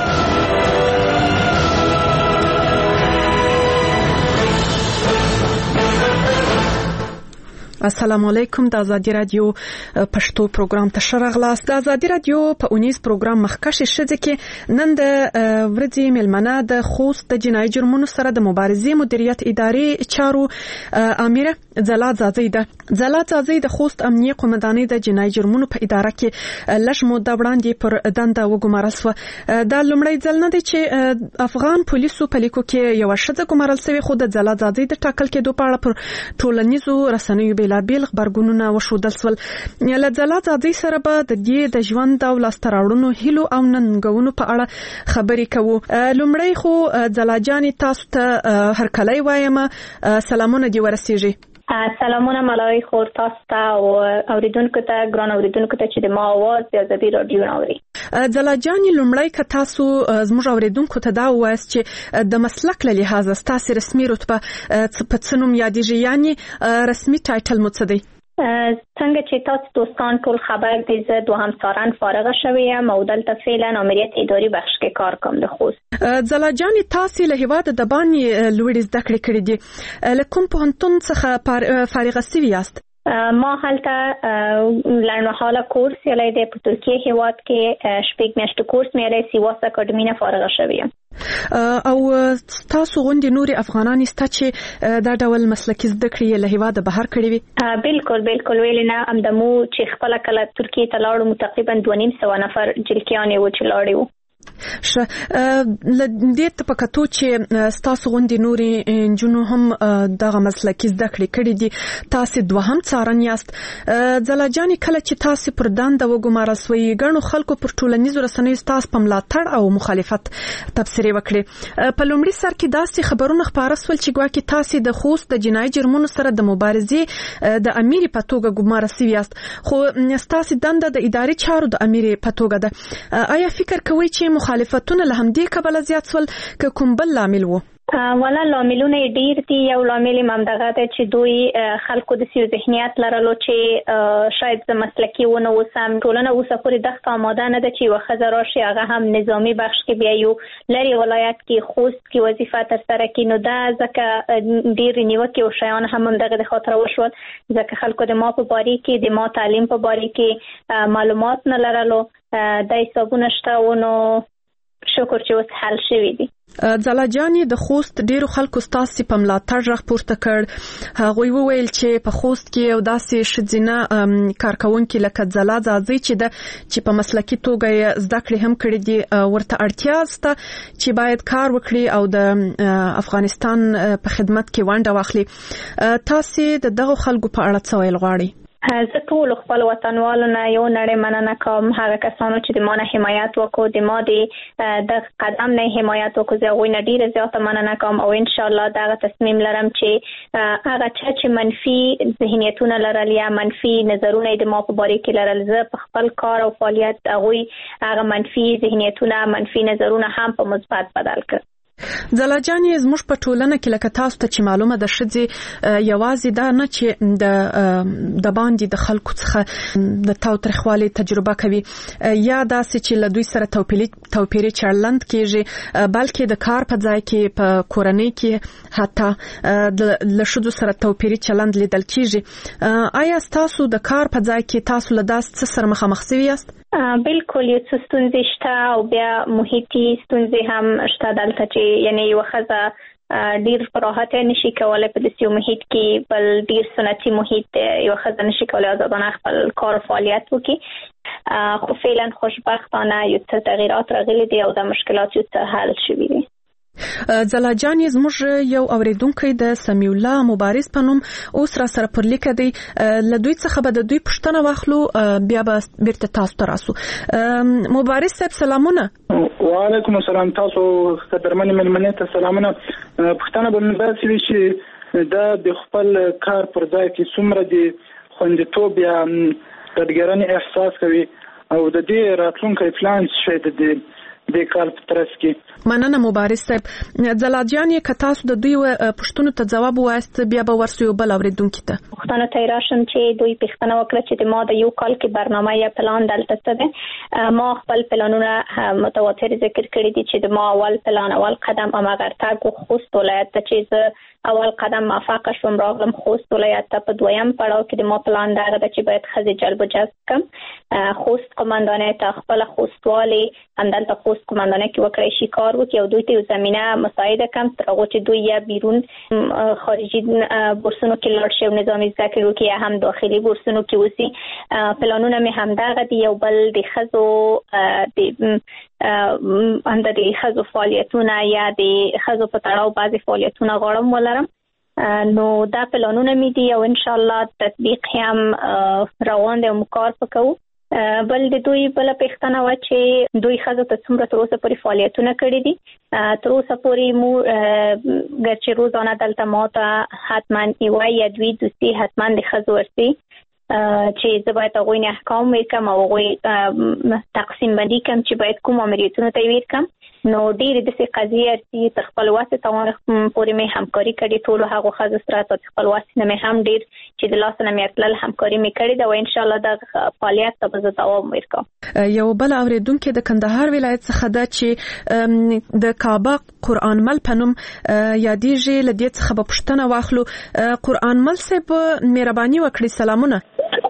السلام علیکم. د ازادي رادیو پښتو پروګرام ته ښه راغلاست. د ازادي رادیو په اونیز پروګرام مخکښې ښځې کې نن د ورځې مېلمنه د خوست د جنایي جرمونو سره د مبارزې مدیریت ادارې چارو امیره ځلا ځاځۍ ده. ځلا ځاځۍ د خوست امنیه قومندانۍ د جنایي جرمونو په اداره کې لږ موده وړاندې پر دنده وګمارل شوه. دا لومړی ځل نه دی چې افغان پولیسو په لیکو کې یوه ښځه ګمارل شوې خو د ځلا ځاځۍ د ټاکل کېدو په اړه پر ټولنیزو رسنیو بیلابیل خبرګونونه وښودل شول. له ځلا ځاځۍ سره به د دې د ژوند او لاسته راوړنو هیلو او ننګونو په اړه خبرې کوو. لومړی خو ځلا جانې تاسو ته هرکلی وایم. سلامونه دې ورسیږي. سلامونه ملای خور تاسو ته او اوریدونکو ته ګران اوریدونکو ته چې د ما आवाज د ازادي رادیو نوري. ځلا جانې لومړی که تاسو زموږ اوریدونکو ته دا وایست چې د مسلک له لحاظه ستاسو رسمي رتبه په څه نوم یادیږي یعنی رسمي ټایټل مو څه دی؟ څنګه چې تاسو دوستان ټول خبر دي زه دوهم سارن فارغه شوې یم او دلته فعلا امریت اداري بخش کې کار کوم د خوست. ځلا جانې تاسو له هیواد د باندې لوړې زده کړې کړې دي. له کوم پوهنتون څخه فارغه شوي یاست؟ ما هلته لنډمهاله کورس یلی دی په ترکیه هیواد کې شپږ میاشتې کورس مې یلی سیواس اکاډمي نه فارغه شوې یم. او تاسو غونډې نورې افغانان ستا چې دا ډول مسلکي زده کړې له هیواده بهر کړې وي؟ بالکل بالکل ویلې نه همدمو چې خپله کله ترکیې ته لاړو تقریبا دوه نیم سوه نفر جلکیانې وو چې لاړې وو. ښه دې ته په کتو چې ستاسو غوندې نورې نجونو هم دغه مسلکي زده کړې کړې دي تاسو دوهم څارن یاست. ځلا جانې کله چې تاسو پر دنده وګمارل شوئ ګڼو خلکو پر ټولنیزو رسنیو ستاسو په ملاتړ او مخالفت تبصرې وکړې. په لومړي سر کې داسې خبرونه خپاره شول چې ګواکې تاسو د خوست د جنایي جرمونو سره د مبارزې د امیرې په توګه ګماره شوي یاست خو ستاسو دنده د اداري چارو د امیرې په توګه ده. آیا فکر کوئ چې مخالفتونه له همدې کبله زیات شول که کوم بل لامل و؟ ولا لاملونه ډیر دي. یو لامل ممدغه ده چې دوی خلکو د سیو ذهنیت لرلو چې شاید د مسلکی ونه وسم ټولنه اوسه پورې دغه آماده نه ده چې وخزه راشي هغه هم نظامی بخش کې بیا یو لري ولایت کې خوست کې وظیفه تر سره کې. نو دا ځکه ډیر نیوکه او شیان هم دغه د خاطر وشول ځکه خلکو د ما په باره کې د ما تعلیم په باره کې معلومات نه لرلو. د حسابونه شته ونو شکر چې اوس حل شوی دی. ځلا جانې د خوست ډیرو خلکو ستاسو په ملاتړ راغ پورته کړ. هغوی وویل چې په خوست کې یو داسې شذینه کارکونکو لکه ځلا ځاځي چې د چې په مسلکی توګه زده کړې هم کړې دي ورته اړتیا سته چې باید کار وکړي او د افغانستان په خدمت کې ونډه واخلي. تاسو د دغه خلکو په اړه څه ویل غواړئ؟ زه ټول خپل وطنوالو نه یو نړۍ مننه کوم هغه کسانو چې د ما نه حمایت وکړو د ما د قدم نه حمایت وکړو. زه هغوی نه ډیره زیاته مننه کوم او ان شاء الله دغه تصمیم لرم چې هغه چا چې منفي ذهنیتونه لرل یا منفي نظرونه د ما په باره کې لرل زه په خپل کار او فعالیت هغوی هغه منفي ذهنیتونه منفي نظرونه هم په مثبت بدل کړ. ځلا جانې زموږ په ټولنه کې لکه تاسو ته چې معلومه ده ښځې یوازې دا نه چې د د باندې د خلکو څخه د تاوتریخوالي تجربه کوي یا داسې چې له دوی سره توپیري توپیري چلند کیږي بلکې د کار په ځای کې په کورنۍ کې حتی له ښځو سره توپیري چلند لیدل کیږي. آیا تاسو د کار په ځای کې تاسو له داس څه سره مخامخ شوي یاست؟ بالکل یو څه ستونزې شته او بیا محیطي ستونزې هم شته دلته چې یعنی یو ښځه ډیر په راحت نشي کولای په داسې محیط کې بل ډیر سنتي محیط یو ښځه نشي کولای آزادانه خپل کار او فعالیت وکړي. خو فعلا خوشبختانه یو څه تغیرات راغلي دي او د مشکلات یو څه حل شوي دي. ځلا جانې زموږ یو اوریدونکی د سمیع الله مبارز په نوم اوس را سره پر لیکه دی. له دوی څخه به د دوی پوښتنه واخلو بیا به بیرته تاسو ته راسو. مبارز صاحب سلامونه. وعلیکم السلام. تاسو قدرمنې مېلمنې ته سلامونه. پوښتنه به مې داسې وي چې دا د خپل کار پر ځای کې څومره د خوندیتوب یا ډاډګرنې احساس کوي او د دې راتلونکی پلان څه شی دی د کال په ترڅ کې؟ مننه مبارز صاحب. ځلا جانې که تاسو د دوی پوښتنو ته ځواب ووایاست بیا به ورسو یو بل اوریدونکي ته. پوښتنه ته راشم چې دوی پوښتنه وکړه چې د ما د یو کال کې برنامه یا پلان دلته څه دی. ما خپل پلانونه متواتر ذکر کړي دي چې د ما اول پلان اول قدم هماغه تګ خوست ولایت ته چې زه اول قدم موفق شوم راغلم خوست ولایت ته. په دویم پړاو کې د ما پلان دا ده چې باید ښځې جلب و جذب کړم. خوست قومندانۍ ته خپل خوستوالي همدلته خوست قومندانۍ کې وکړی شي کار وکړي او دوی ته زمینه مساعده کړم تر هغو چې دوی یا بیرون خارجي بورسونو کې لاړ شي او نظامي زده کړې وکړي یا هم داخلي بورسونو کې اوسي. پلانونه مې همدغه دي. یو بل د ښځو د هم د ښځو فعالیتونه یا د ښځو په تړاو بعضې فعالیتونه غواړم ولرم. نو دا پلانونه مې دي او ان شاء الله تطبیق هم روان دی او کار وکړو. بل د دوی بل پښتنه و چې دوی ښځو ته څومره تر اوسه پورې فعالیتونه کړي دي. تر اوسه پورې مو ګرچې روزانه دلته ما ته حتما یوه یا دوی دوستي حتما د ښځو ورسي چې زه باید هغوی نه احکام وکړم او هغوی تقسیم بندي کړم چې باید کوم امریتونو ته یې وکړم. نو ډېرې داسې قضیې چې تر خپل وسې توانه پورې مې همکاري کړې ټولو هغو ښځو سره تر خپل وسې نه مې هم ډېر چې د لاسه نه مې تلل همکاري مې کړې ده او انشاءالله دغه فعالیت ته به زه دوام ورکړم. یو بل اورېدونکی د کندهار ولایت څخه ده چې د کعبه قرآن مل په نوم یادېږي. له دې څخه به پوښتنه واخلو. قرآن مل صاحب مهرباني وکړئ. سلامونه.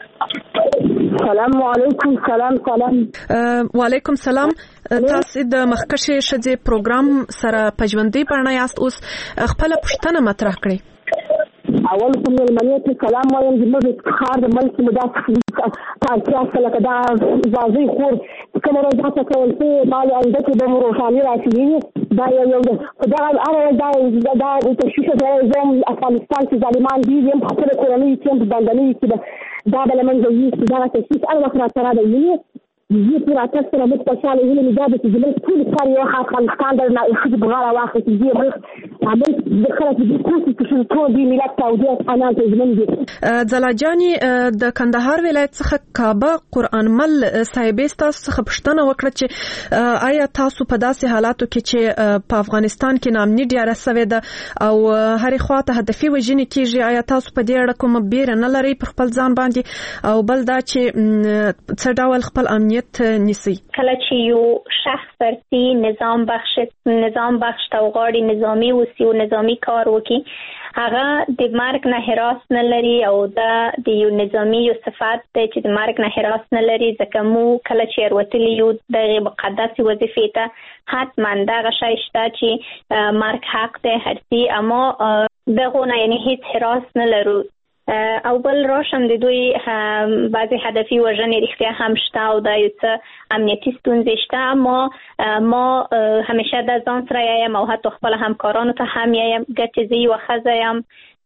سلام علیکم. سلام سلام. وعلیکم سلام. تاسو د مخکښې ښځې پروګرام سره په ژوندۍ بڼه یاست. اوس خپله پوښتنه مطرح کړئ. اول کوم ملمنې ته سلام وایم. زموږ افتخار د ملک مو داسې تاثیر سره لکه دا ځاځي خور کومه ورځ هڅه کول چې ما آینده کې به مو روښاني راسي. دا یو یو دا هغه دا دا تشویش دی. زم افغانستان کې ظالمان دي. یم خپل کورنۍ چې په بندنۍ کې دا بل منځ یې دا تشویش هر وخت را سره دی. زه پر تاسو سره مت خوشاله یم. دا د زموږ ټول کار یو افغانستان درنه خو بغاړه واخلې چې زه عمل د خلک د کوڅې کې ټول دی ملت سعودي انا ته ژوند دي. زلاجانی د کندهار ولایت څخه کعبه قرآن مل صاحب تاسو څخه پوښتنه وکړه چې آیا تاسو په داسې حالاتو کې چې په افغانستان کې نامني ډیره سوي ده او هر خواته هدفي وژنې کیږي، آیا تاسو په دې اړه کوم بیره نه لري پر خپل ځان باندې، او بل دا چې څه ډول خپل امنیت نیسي؟ کله چې یو شخص فرسي نظام بخش نظام بخش او غاړي نظامی وسی او نظامی کار وکي، هغه د مرګ نه هراس نه لري او دا د یو نظامی یو صفات دی چې د مرګ نه هراس نه لري، ځکه مو کله چې ورتلی یو د مقدس وظیفې ته حتما دا شی شته چې مرګ حق دی هرڅي، اما دغه نه یعنی هیڅ هراس نه لرو. او بل راشم د دوی بعضی هدفي وژنې رښتیا هم شته او دا یو څه امنیتي ستونزې شته، اما ما همیشه د ځان سره یم او حتی خپل همکارانو ته هم یم ګټې زه یوه ښځه یم،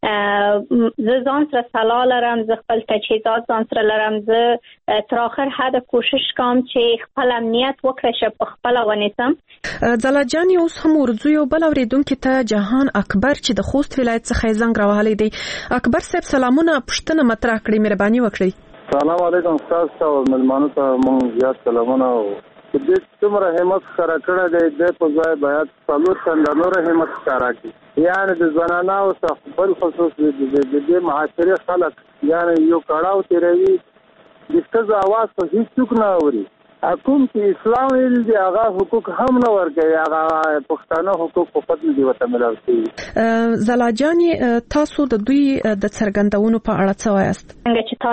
زه ځان سره سلا لرم، زه خپل تجهیزات ځان سره لرم، زه تر آخر حد کوشش کوم چې خپل امنیت وکړی شم په خپله ونیسم. زلاجانې اوس هم ورځو یو بل اورېدونکي ته جهان اکبر چې د خوست ولایت څخه یې زنګ راوهلی دی. اکبر صاحب سلامونه، پوښتنه مطرح کړئ، مهرباني وکړئ. سلام علیکم ستاسو ته او مېلمانو ته مونږ زیات سلامونه. چې دې څومره همت ښکاره کړی دی، دی په ځای باید څلور چنده نوره همت ښکاره کړي، یعنې د ځوانانو څخه بل خصوص د دې معاشرې خلک یعنې یو کړاو تېروي، د ښځو اواز په هېڅوک نه اوري. کوم چې اسلام ویل دی هغه حقوق هم نه ورکوي، هغه پښتانه حقوق په خپل دی وته ملاو شي. زلاجانې تاسو د دوی د څرګندونو په اړه څه وایاست؟ څنګه چې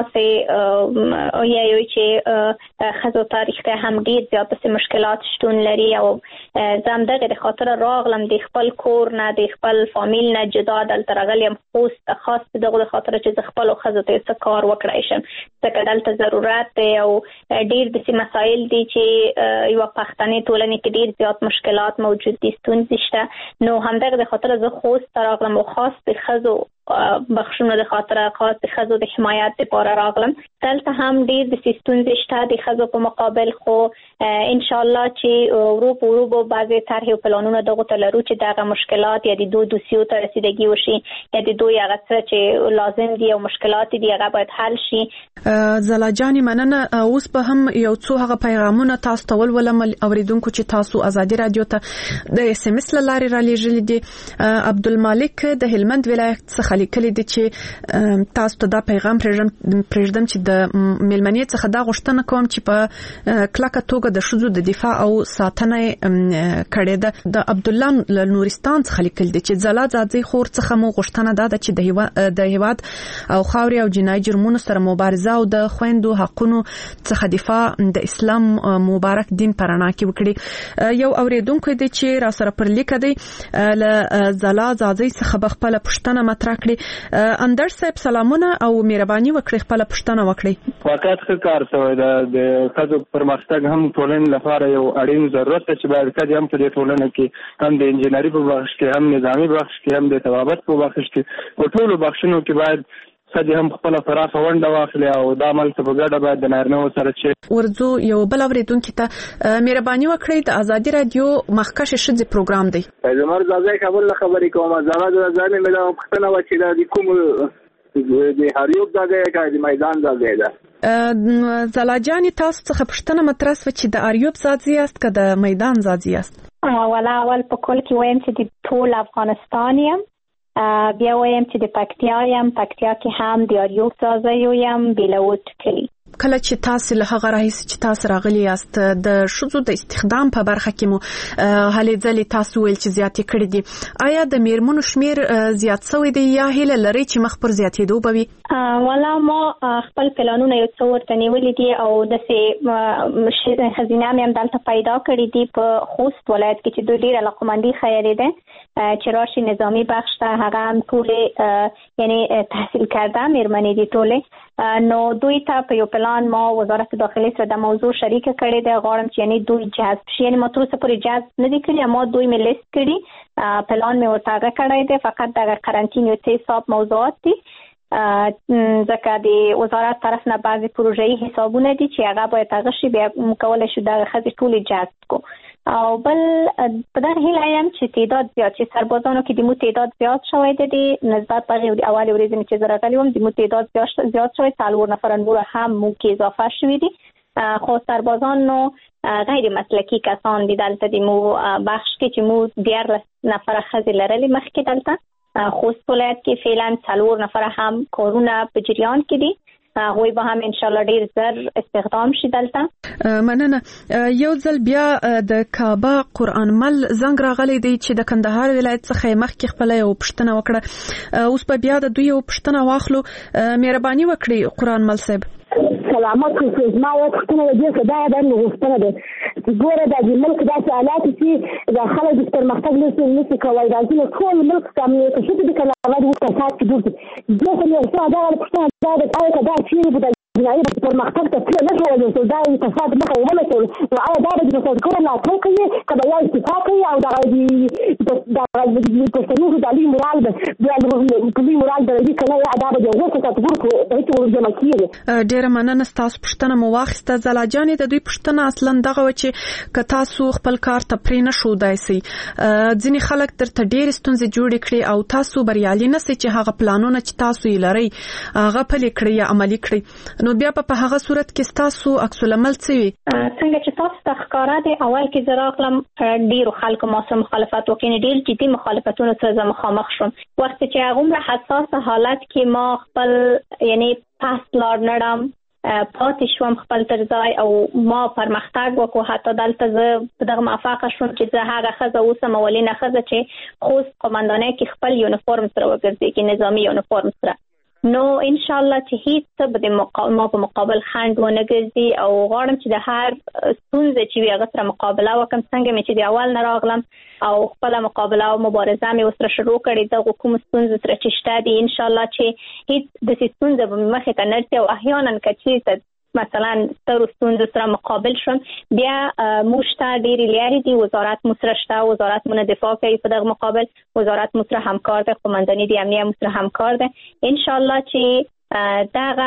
تاسو یایو چې ښځو تاریخ ته هم ډېر زیات مشکلات شتون لري او زم دغه د خاطر راغلم د خپل کور نه د خپل فامیل نه جدا دلته راغلم خوست خاص دغه خاطر چې خپل ښځو ته څه کار وکړای شم، ځکه دلته ضرورت دی او ډېر د مسایل دي چې یو پښتني ټولنې کې ډېر زیات مشکلات موجود دي، ستونزې شته. نو همدغه د خاطر زه خوست راغلم او خاص د ښځو بخښنو د خاطر خاص د ښځو د حمایت لپاره راغلم. دلته هم ډېر د ستونزې شته د ښځو په مقابل، خو ان شاء الله چې ورو په ورو به بعضې طرحې او پلانونه دغو ته لرو چې دغه مشکلات یا د دوی دوسیو ته رسیدګي وشي یا د دوی هغه څه چې لازم دي او مشکلات دي هغه باید حل شي. زلاجانې مننه. اوس به هم یو څو هغه پیغامونه تاسو ته ولولم اوریدونکو چې تاسو ازادي رادیو ته د اس ام اس له لارې رالیږلي دي. عبدالمالک د هلمند ولایت څخه لیکلي دي چې تاسو ته دا پیغام پرېږدم چې د مېلمنې څخه دا غوښتنه کوم چې په کلکه توګه د ښځو د دفاع او ساتنه کړې ده. د عبدالله له نورستان څخه لیکلي دي چې ځلا ځاځي خور څخه مو غوښتنه ده چې د هیواد او خاورې او جنایي جرمونو سره مبارزه او د خویندو حقونو څخه دفاع د اسلام مبارک دین په رڼا کې وکړي. یو اوریدونکی دی چې را سره پر لیکه دی له ځلا ځاځي څخه به خپله پوښتنه مطرح کړي. اندر صاحب سلامونه او مهرباني وکړئ خپله پوښتنه وکړئ. واقعیت ښه کار شوی ده، د ښځو پرمختګ هم ټولنې لپاره یو اړین ضرورت دی چې باید ښځې هم په دې ټولنه کې هم د انجینري په بخش کې هم نظامي بخش کې هم د طبابت په بخش کې په ټولو بخشونو کې باید ښځې هم خپله پراخه ونډه واخلي او دا عمل څه په ګډه باید د نارینه‌و سره چې ورځو یو بل اورېدونکي ته مهرباني وکړئ. د ازادي رادیو مخکښې ښځې پروګرام دی. زمر زازی کابل نه خبرې کوم. زما د ځانې مې دا پوښتنه وه چې دا د کوم د هریوب ځای دی که د میدان ځای ده؟ زلاجانې تاسو څخه پوښتنه مطرح شوه چې د اریوب ځای یاست که د میدان ځای یاست؟ اوله اول په کل کې وایم چې د ټول افغانستان یم، بیا وایم چې د پکتیا یم، پکتیا کې هم د اریوب ځای یم، بیلوت کلی. کله چې تاسو له هغه راهیسې چې تاسو راغلي یاست د ښځو د استخدام په برخه کې مو هلې ځلې تاسو ویل چې زیاتې کړي دي، آیا د میرمنو شمیر زیات شوی دی یا هیله لرئ چې مخ پر زیاتېدو به وي؟ والا ما خپل پلانونه یو څه ورته نیولي دي او داسې ښځینه مې هم دلته پیدا کړي دي په خوست ولایت کې چې دوی ډېر علاقمندي ښیلې ده چې راشي نظامي بخش ته، هغه هم ټولې یعنی تحصیل کرده میرمنې دي ټولې. نو دوی ته په یو پلان ما وزارت داخلي سره د موضوع شریکه کړې ده، غواړم چې یعنی دوی جذب شي، یعنی ما تر اوسه پورې جذب نه دي کړي، اما دوی مې لیست کړي، پلان مې ورته هغه کړی دی، فقط دغه قرنطین یو څه حساب موضوعات دي ځکه د وزارت طرف نه بعضې پروژه‌ایي حسابونه دي چې هغه باید هغه شي، بیا موږ کولی شو دغه ښځې ټولې جذب کړو. او بل په دغه هیله یم چې تعداد زیات چې سربازانو کې د مو تعداد زیات شوی دی نسبت به اول ورځې چې زه راغلی وم د مو تعداد زیات شوی څلور نفر نور هم مو کې اضافه شوي دي خو سربازانو غیر مسلکی کسان دي دلته د مو بخش کې چې مو دیارلس نفره ښځې لرلې مخکې دلته خوست ولایت کې فعلا څلور نفره هم کارونه په جریان کې دي هغوی به هم ان شاء الله ډیر زر استخدام شي دلته. مننه. یو ځل بیا د کعبه قرآن مل زنګ راغلی دی چې د کندهار ولایت څخه مخکې خپل یو پښتنه وکړه، اوس په بیا د دوی یو پښتنه واخلو. مهرباني وکړئ قرآن مل صاحب. سلامات چې ما یو پښتنه دې څه دا د غوښتنه ده ګوره د ملک داسې حالات چې د خلک د پرمختګ نشي نشي کولی دا چې ټول ملک کامیاب شي د کله د وکړات کې دوی دغه نه څه دا پښتنه دا د آیا دا چې د جنایي پرمختګ ته څه نه کوي دا د فساد مخه ونه کوي نو آیا دا د فساد کول نه کوي کله یا اتفاق کوي او دا د د پښتنو د علی مرال د کلی مرال د دې کله یا دا د وګړو ته ورکو د هیڅ ورجمه کیږي. ډیر مننه ستاسو پښتنه مو واخیسته. زلاجانې د دوی پښتنه اصلا دغه و چې که تاسو خپل کار ته پرې نه شو دایسي ځینې خلک درته ډېرې ستونزې جوړې کړي او تاسو بریالي نه سئ چې هغه پلانونه چې تاسو یې لرئ هغه پلي کړئ یا عملي کړئ، نو بیا په هغه صورت کې ستاسو عکس العمل څه وي؟ څنګه چې تاسو ته ښکاره دی اول کې زه راغلم ډېرو خلکو ما سره مخالفت وکړي، ډېر جدي مخالفتونو سره زه مخامخ شوم. وخت چې هغومره حساسه حالت کې ما خپل یعنی پاس لاړ نړم پاتې شوم خپل تر ځای او ما پرمختګ وکړو، حتی دلته زه په دغه موفقه شوم چې زه هغه ښځه اوسم اولینه ښځه چې خوست قومندانۍ کې خپل یونیفورم سره وګرځېږي، نظامي یونیفورم سره. نو ان شاء الله چې هیڅ څه به د ما په مقابل خنډ ونه ګرځي او غواړم چې د هر ستونزه چې وي هغه سره مقابله وکړم څنګه مې چې د اول نه راغلم او خپله مقابله او مبارزه مې ورسره شروع کړې دغو کومو ستونزو سره چې شته دي ان شاء الله چې هیڅ داسې ستونزه به مې مخې ته نه رسي او احیانا که چېرته مثلا سترو ستونزو سره مقابل شم بیا موږ ته ډېرې لارې دي، وزارت مو سره شته، وزارت مو نه دفاع کوي په دغه مقابل، وزارت مو سره همکار دی، قومنداني د امنیه مو سره همکار دی. ان شاء الله چې دغه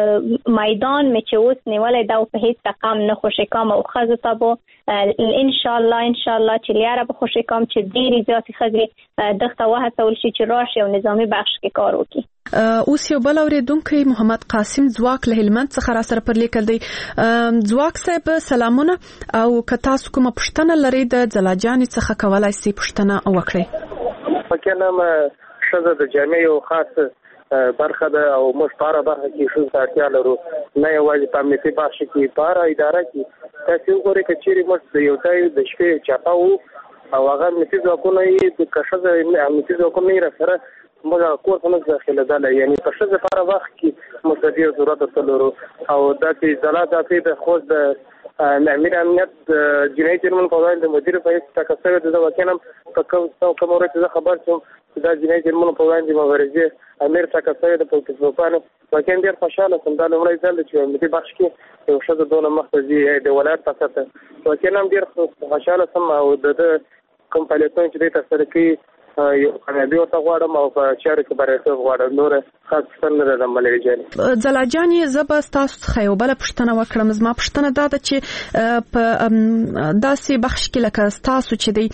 میدان مې چې اوس نیولی دا په هیڅ رقم نه خوشې کوم او ښځو ته به ان شاء الله ان شاء الله چې لیاره به خوشې کوم چې ډېرې زیاتې ښځې دغه وهڅول شي چې راشي او نظامي بخش کې کار وکړي. اوس یو بل اورېدونکی محمد قاسم ځواک له هلمند څخه را سره پر لیکل دی. ځواک صاحب سلامونه، او که تاسو کومه پوښتنه لرئ د ځلاجانې څخه کولی سئ پوښتنه وکړئ. پکې نام ښځه د جامع یو خاص برخه ده او موږ په هره برخه کې ښځو ته اړتیا لرو، نه یوازې په امنیتي بخش کې په هره اداره کې. تاسې وګورئ که چېرې موږ د یو ځای د شپې چاپه وو او هغه امنیتي ځواکونه یې که ښځه امنیتي ځواکونه یې راسره موږ هغه کور ته نه داخلېدلی، یعنې په ښځه په هره وخت کې موږ د دې ضرورت ورته لرو. او دا چې ځلا دا چې د خوست د امیر امنیت جنایي جرمونو په وړاندې د مدیر په حیث ټاکل شوی دی، زه واقعا په کوم کوم ورځ چې زه خبر شوم چې دا جنایي جرمونو په وړاندې مبارزې امیر ټاکل شوی دی په فیسبوکانو، واقعا ډېر خوشحاله شوم. دا لومړی ځل دی چې امنیتي بخش کې یو ښځه دونه مخته ځي د ولایت په سطحه، واقعا هم ډېر خوشحاله شوم او د ده کوم فعالیتونه چې دی ترسره کوي یو کامیابي ورته غواړم او په چارو کې بریالیتوب غواړم. نوره خاص پوښتنه نه لرم ملګري جانې. ځلا جانې زه به ستاسو څخه یو بله پوښتنه وکړم. زما پوښتنه دا ده چې په داسې بخش کې لکه ستاسو چې دی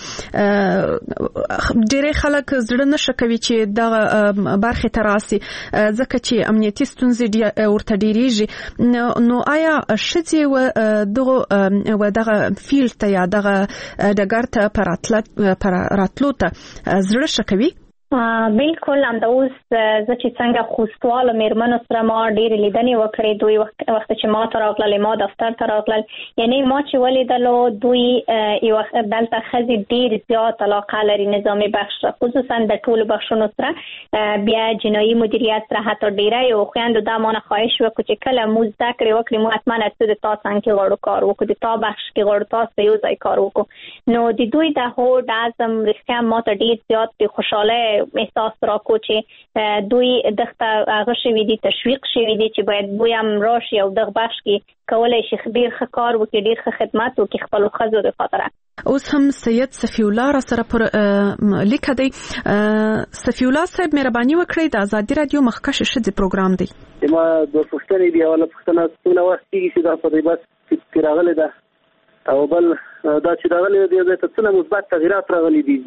ډېری خلک زړه نه ښه کوي چې دغه برخې ته راسي ځکه چې امنیتي ستونزې ورته ډېرېږي، نو آیا ښځې دغه دغه فیلډ ته یا دغه ډګر ته په راتلو ته زړه ښه کوي؟ بالکل همدا اوس زه چې څنګه خوستوالو مېرمنو سره ما ډېرې لیدنې وکړې، دوی وخت چې ما ته راغلل ما دفتر ته راغلل، یعنی ما چې ولیدلو دوی یو دلته ښځې ډېر زیات علاقه لري نظامي بخش سره، خصوصا د ټولو بخشونو سره، بیا جنایي مدیریت سره حتی ډېری یو خویندو دا مانه خواهش وکړو چې کله مو زده کړې وکړې مو حتما څه د تا څنګ کې غواړو کار وکړو، د تا بخش کې غواړو تاسو په یو ځای کار وکړو. نو د دوی د هوډ عزم رښتیا ما ته ډېر زیات د خوشحالۍ احساس راکو چې دوی دغه هغه شوي دي تشویق شوي دي چې باید دوی هم راشي او دغه بخش کې کولی شي ډېر ښه کار وکړي، ډېر ښه خدمت وکړي خپلو ښځو د خاطره. اوس هم سید صفی الله را سره پر لیکه دی. صفی الله صاحب مهرباني وکړئ، د ازادي راډیو مخکښ ښځې پروګرام دی. ما د پوښتنې دی اوله پوښتنه څومره وخت کېږي چې دا په دې بس کې راغلې ده او بل دا چې راغلي دي د څه مثبت تغیرات راغلي دي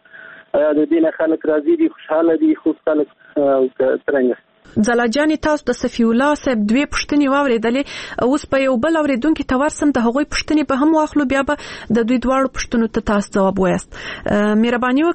د دې نه خلک راضي دي خوشاله دي خو خلک څنګه زلاجانی تاسو د صفی الله صاحب دوی پښتني واوریدلې اوس په یو بل اوریدونکو ته ورسم د هغوی پښتني به هم واخلو بیا به د دوی دواړو پښتنو ته تاسو جواب وایست مهرباني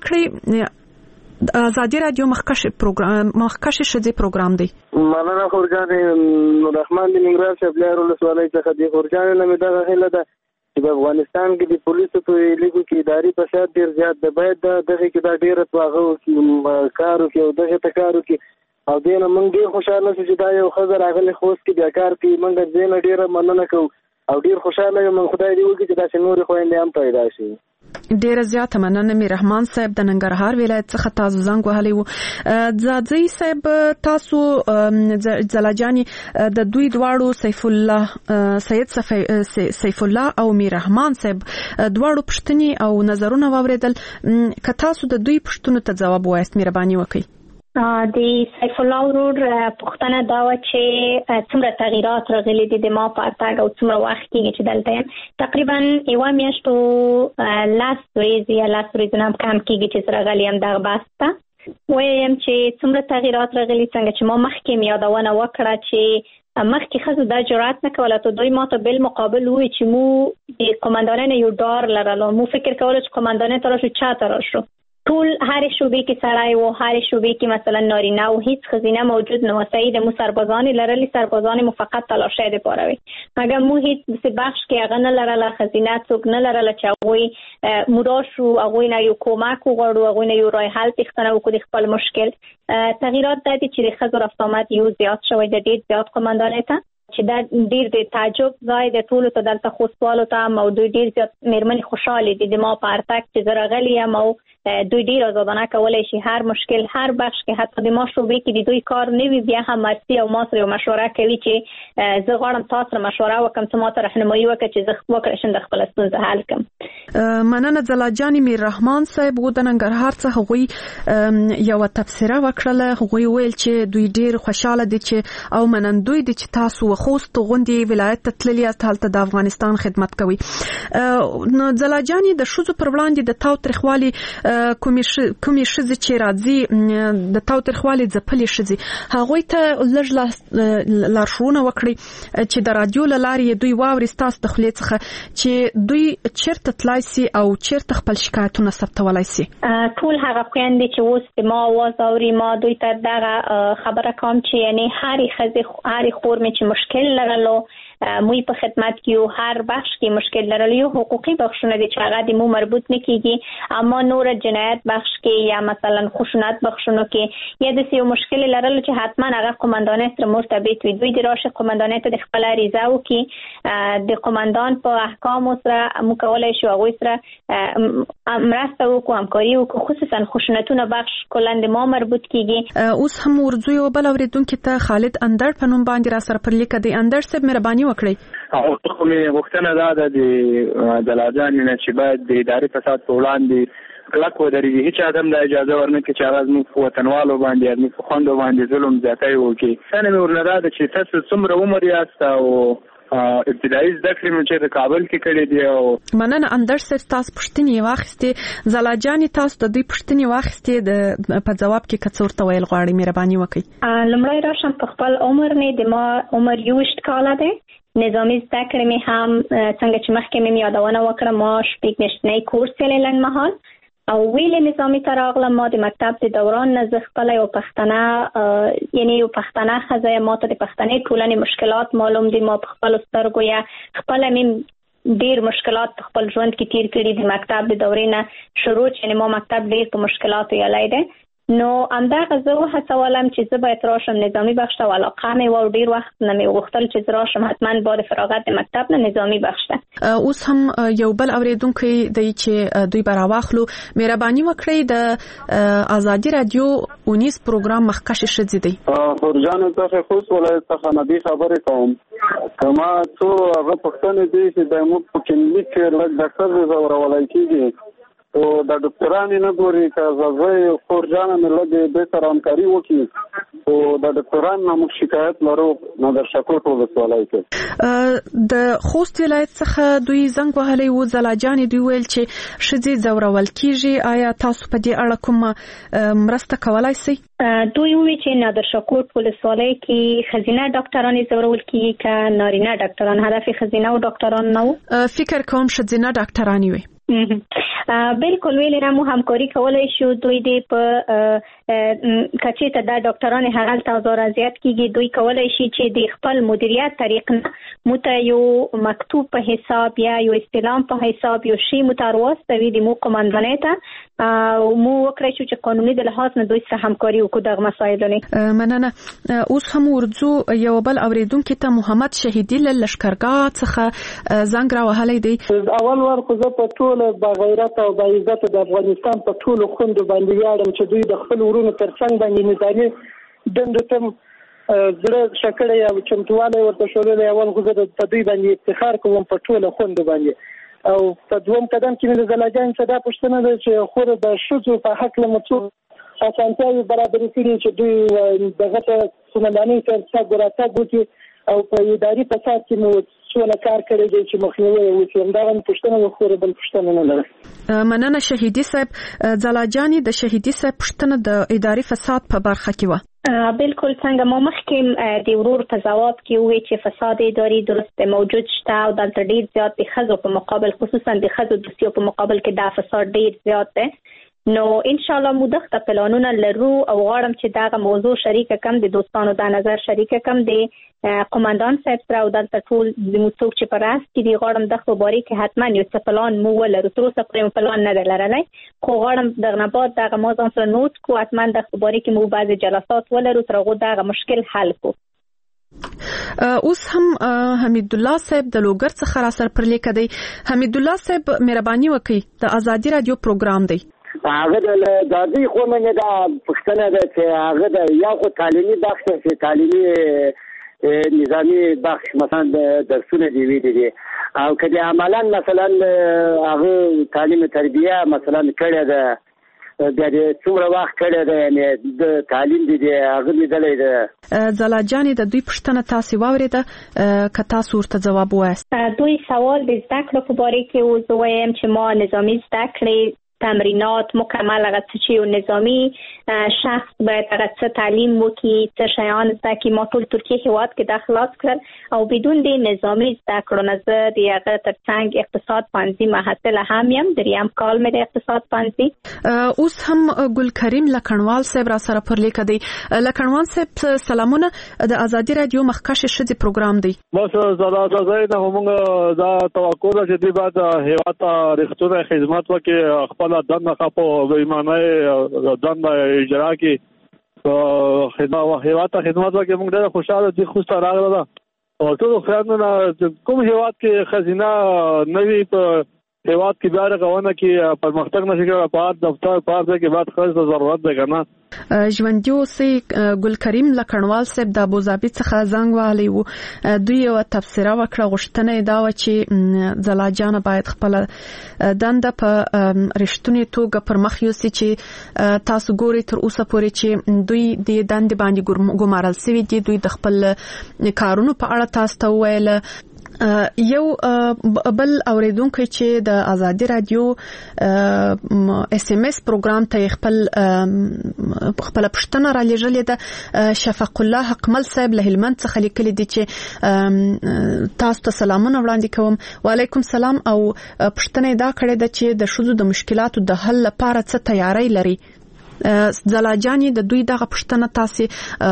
وکړئ ازادي رادیو مخکش پروګرام مخکش شذي پروګرام دی مننه خورجان رحمان بن انګراف شبلار ولسوالۍ څخه دی خورجان نه مې دا هله ده چې په افغانستان کې د پولیسو په لیګو کې اداري فساد ډیر زیات دی باید دغه کې دا ډیره تواغه کې کارو کې او دغه تکارو کې او دینه مونږ ډیر خوشاله چې دا یو خبر راغلی خو کې بیا کار کوي مونږ دینه ډیره مننه کوو او ډیر خوشاله یم خدای دې وکړي چې دا شنوري خويندې هم پیدا شي ډیره زیاته مننه مې رحمان صاحب د ننګرهار ولایت څخه تاسو زنګ وهلی وو ځاځي صاحب تاسو زلاجانی د دوی دواړو سیف الله سید سیف الله او میر رحمان صاحب دواړو پښتني او نظرونه واوریدل که تاسو د دوی پښتنو ته جواب وایست مهرباني وکړئ د سیف الله ورور پښتنه دا و چې څومره تغیرات راغلي دي د ما په تاګ او څومره وخت کې چې دلته تقریبا یو میاشتو لاس ورځې یا لاس ورځې نه کم کېږي چې راغلي هم دغه باسته وایم چې څومره تغیرات راغلي څنګه چې ما مخکې یادونه وکړه چې مخکې خزو دا جرأت نه کوله ته دوی ماته بل مقابل وی چې مو د قومندانانو یو ډار لرلو مو فکر کوله چې قومندانانو تر شو چا تر شو ټول هر شوبې کې سړای وو هر شوبې کې مثلا نارینه او هیڅ خزینه موجود نه و سید مو سربازان لرلي سربازان مو فقط تلاشه دي پاروي مګر مو هیڅ څه بخش کې هغه نه لرله خزینه څوک نه لرله چې هغه موراشو هغه نه یو کومک وغوړو هغه نه یو رای حل تختنه وکړي خپل مشکل تغیرات د دې چې خزر افتامات یو زیات شوی د ډیر زیات قومندانه ته چې دا ډیر د تعجب ځای د ټولو ته دلته خوشاله ته موضوع ډیر زیات مېرمن خوشاله دي د ما په ارتک چې زرغلی یم او دوی ډیر آزادانه کولای شي هر مشکل هر بخش کې حتی د ما شوبې کې د دوی کار نه وي بیا هم مرسي او ما سره مشوره کوي چې زه غواړم تاسو سره مشوره وکم چې ما ته راهنمایي وکړي چې زه وکړم چې د خپل ستونزه حل کړم مننه زلاجانی میر رحمان صاحب و د ننګرهار څخه غوي یو تفسیره وکړله غوي ویل چې دوی ډیر خوشاله دي چې او منندوی دي چې تاسو خوست غونډي ولایت ته تللی هلته د افغانستان خدمت کوي نو زلاجانی د شوزو پر وړاندې د تاو ترخوالي کومې شزې چې راځي د تاو ترخوالي ځپلې شزې هغوی ته لږ لارښوونه وکړي چې د رادیو له لارې دوی واوري ستاسو د خولې څخه چې دوی چیرته تلای سي او چیرته خپل شکایتونه ثبتولای سي ټول هغه خويندې چې اوس ما आवाज اوري ما دوی ته دغه خبره کوم چې یعنی هر خزې هر خور مې چې مشکل لرلو موی په خدمت کې او هر بخش کې مشکل لرلو یو حقوقي بخشونه دي چې هغه د مو مربوط نه کیږي اما نور جنایت بخش کې یا مثلا خشونت بخشونو کې یا د یو مشکل لرلو چې حتما هغه قومندان سره مرتبط وي دوی د راشه قومندان ته د خپل ریزه او کې د قومندان په احکام سره مو کولای شو هغه سره مرسته وکړو همکاري وکړو خصوصا خشونتونه بخش کلند ما مربوط کیږي اوس هم ورځو یو بل اوریدونکو ته خالد اندر په نوم باندې را سره پر لیکه دی اندر صاحب مهرباني وکړئ او ټول مې وختونه دا د دلاجان نه چې باید د اداري فساد په وړاندې کلک ودرېږي هیڅ ادم د اجازه ورنکړي چې هغه زموږ وطنوالو باندې زموږ په خویندو باندې ظلم زیاتی وکړي څنګه مې ورنه دا چې تاسو څومره عمر یاست او ابتدایي زده کړې مې چې د کابل کې کړې دي او مننه اندر صاحب تاسو پوښتنې واخیستې زلاجانې تاسو د دوی پوښتنې واخیستې د په ځواب کې که څه ورته ویل غواړئ مهرباني وکړئ لومړی راشم په خپل عمر نه د ما عمر یوویشت کاله دی نظامی زده کړې مې هم څنګه چې مخکې مې یادونه وکړه ما شپږ میاشتنی کورس یې لنډمهال او ویلې نظامی ته راغلم ما د مکتب د دوران نه زه خپله یو پښتنه یعنی یو پښتنه ښځه ما ته د پښتنې ټولنې مشکلات معلوم دي ما په خپلو سترګو یا خپله مې ډیر مشکلات په خپل ژوند کې تیر کړي د مکتب د دورې نه شروع چې ما مکتب ډیر په مشکلاتو یلی دی نو همدغه زه وهڅولم چې زه باید راشم نظامي بخش ته علاقه مې و ډیر وخت نه مې غوښتل چې زه راشم حتما بعد فراغت د مکتب نه نظامي بخش ته اوس هم یو بل اوریدونکی دی چې دوی به راواخلو مهرباني وکړئ د ازادي رادیو اونیس پروګرام مخکش ښځې دی خورجان څخه خوست ولایت څخه نبی خبرې کوم کما څو هغه پښتنې دي چې د مو په کلینیک کې لږ ډاکټر زورولای کېږي او د ډاکټرانو نه ګوري که زوی خورجان مې لږ به سره همکاري وکړي او د ډاکټرانو نه موږ شکایت لرو نادر شکوټ ولسوالۍ کې. د خوست ولایت څخه دوی زنګ وهلی و زلاجان دوی ویل چې ښځې ځورول کیږي. آیا تاسو په دې اړه کوم مرسته کولای شئ؟ دوی وی چې نادر شکوټ ولسوالۍ کې خزینه ډاکټران ځورول کیږي که نارینه ډاکټران؟ هدف خزینه او ډاکټران نه و، فکر کوم خزینه ډاکټران وي. بالکل ویل نه مو همکاري کولای شو. دوی دې په کچې ته د ډاکټرانو هغه تاسو زیات کیږي دوی کولای شي چې د خپل مدیریت طریق نه مت یو مکتوب په حساب یا یو استلام په حساب یو شی متواستوي د مو قومندانۍ ته مو وکړی شو چې قانوني د لحاظ نه دوی سره همکاري وکړو دغه مسایلو نه. مننه. اوس هم ورځو یو بل اوریدونکو ته محمد شهیدی له لشکرګاه څخه زنګ راوهلی دی. اول ور خو زه په ټول با غیرت او با عزت د افغانستان په ټول خوند باندې ویاړم چې دوی د خپل ورونو ترڅنګ باندې نظامي دندو ته زړه شکړې او چمتواله ورته شولې. اول خو زه په دوی باندې افتخار کوم په ټول خوند باندې. او په دوم قدم کې د زلاجان څخه دا پوښتنه ده چې خور د شذو په حق له مڅو اسانتیاوي برابر کړي چې دوی دغه ته سمنداني ترڅنګ ورته ګوتي او په اداري فساد کې مو څونه کار کړی دی چې مخنیوي وکړي. دا غو پوښتنه وخوره بل پوښتنه نه لري. مننه شهیدی صاحب. زلاجانی د شهیدی صاحب پوښتنه د اداري فساد په برخه کې و. بالکل څنګه ما مخکې د ورور په جواب کې وی چې فساد اداري درست موجود شته او دلته ډیر زیات د خزو په مقابل خصوصا د خزو د سیو په مقابل کې دا فساد ډیر زیات دی. نو ان شاء الله مو دغه پلانونه لرو او غواړم چې دا موضوع شریک کم د دوستانو د نظر شریک کم د قومندان صاحب سره او دلته ټول د موڅوک چې پر راس کې دی غواړم د خبرې کې حتما یو څه پلان مو ولرو. تر اوسه پرې پلان نه لرلای خو غواړم دغه نه بعد دغه موضوع سره نوٹ کو حتما د خبرې کې مو بعضی جلسات ولرو تر هغه دغه مشکل حل کو. اوس هم حمید الله صاحب د لوګر څخه را سره پر لیک دی. حمید الله صاحب مهرباني وکړئ د ازادي رادیو پروګرام دی. هغه د دادی خو منه دا پښتنه ده چې هغه د یو خو تعلیمي بخش چې تعلیمي نظامی بخش مثلا درسونه دی ویلي دي او کله عملاً مثلا هغه تعلیم تربیه مثلا کړه ده د څومره وخت کړه ده یعنی د تعلیم دی هغه لیدلې ده. زلاجانی د دوی پښتنه تاسو واورېده که تاسو ورته جواب وایست؟ دوی سوال د زده کړو په باره کې و زه وایم چې ما نظامی زده کړې تمرینات مکمل هغه چې یو نظامی شخص باید هغه څه تعلیم وکړي څه شیان زده کړي. ما ټول ترکیه هیواد کې داخلات کړل او بدون د نظامی زده کړو نه زه د هغه ترڅنګ اقتصاد پانزي محصله هم یم دریم کال مې د اقتصاد پانزي. اوس هم ګل کریم لکنوال صاحب را سره پر لیک دی. لکنوال صاحب سلامونه. د ازادي رادیو مخکښ شذ پروګرام دی. بس زړه زړه نه موږ دا توقع ده چې د بعد هیواد رښتونه خدمت وکړي خپل دنده خپو بېمانه دنده اجرا کی خدمت هیواد ته خدمت وکړي. موږ ډېر خوشاله دي خو ستاره راغله او ټول خیرونه کوم هیواد کې خزینه نوی په هیواد کې بیا رغونه کې پرمختګ نشي کېږي په دفتر په ځای کې بعد خرڅ ضرورت ده کنه. ژوندۍ اوسئ. ګل کریم لکنوال صاحب د ابوظبي څخه زنګ وهلی و. دوی یو تبصره وکړه غوښتنه یې دا وه چې زلاجانه باید خپله دنده په رښتونې توګه پر مخ یوسي چې تاسو ګورئ تر اوسه پورې چې دوی د دندې باندې ګمارل سوي دي. دوی د خپل کارونو په اړه تاسو ته وویل. یو بل اوریدونکو چې د ازادي رادیو اس ام اس پروګرام ته خپل خپل پښتنه را لېږلې ده. شفق الله حقمل صاحب له هلمند څخه لیکلي دي چې تاسو ته سلامونه وړاندې کوم. وعلیکم سلام. او پښتنه دا کړې ده چې د شذو د مشکلاتو د حل لپاره څه تیاری لري؟ زلاجانی د دوی دغه پښتنه تاسو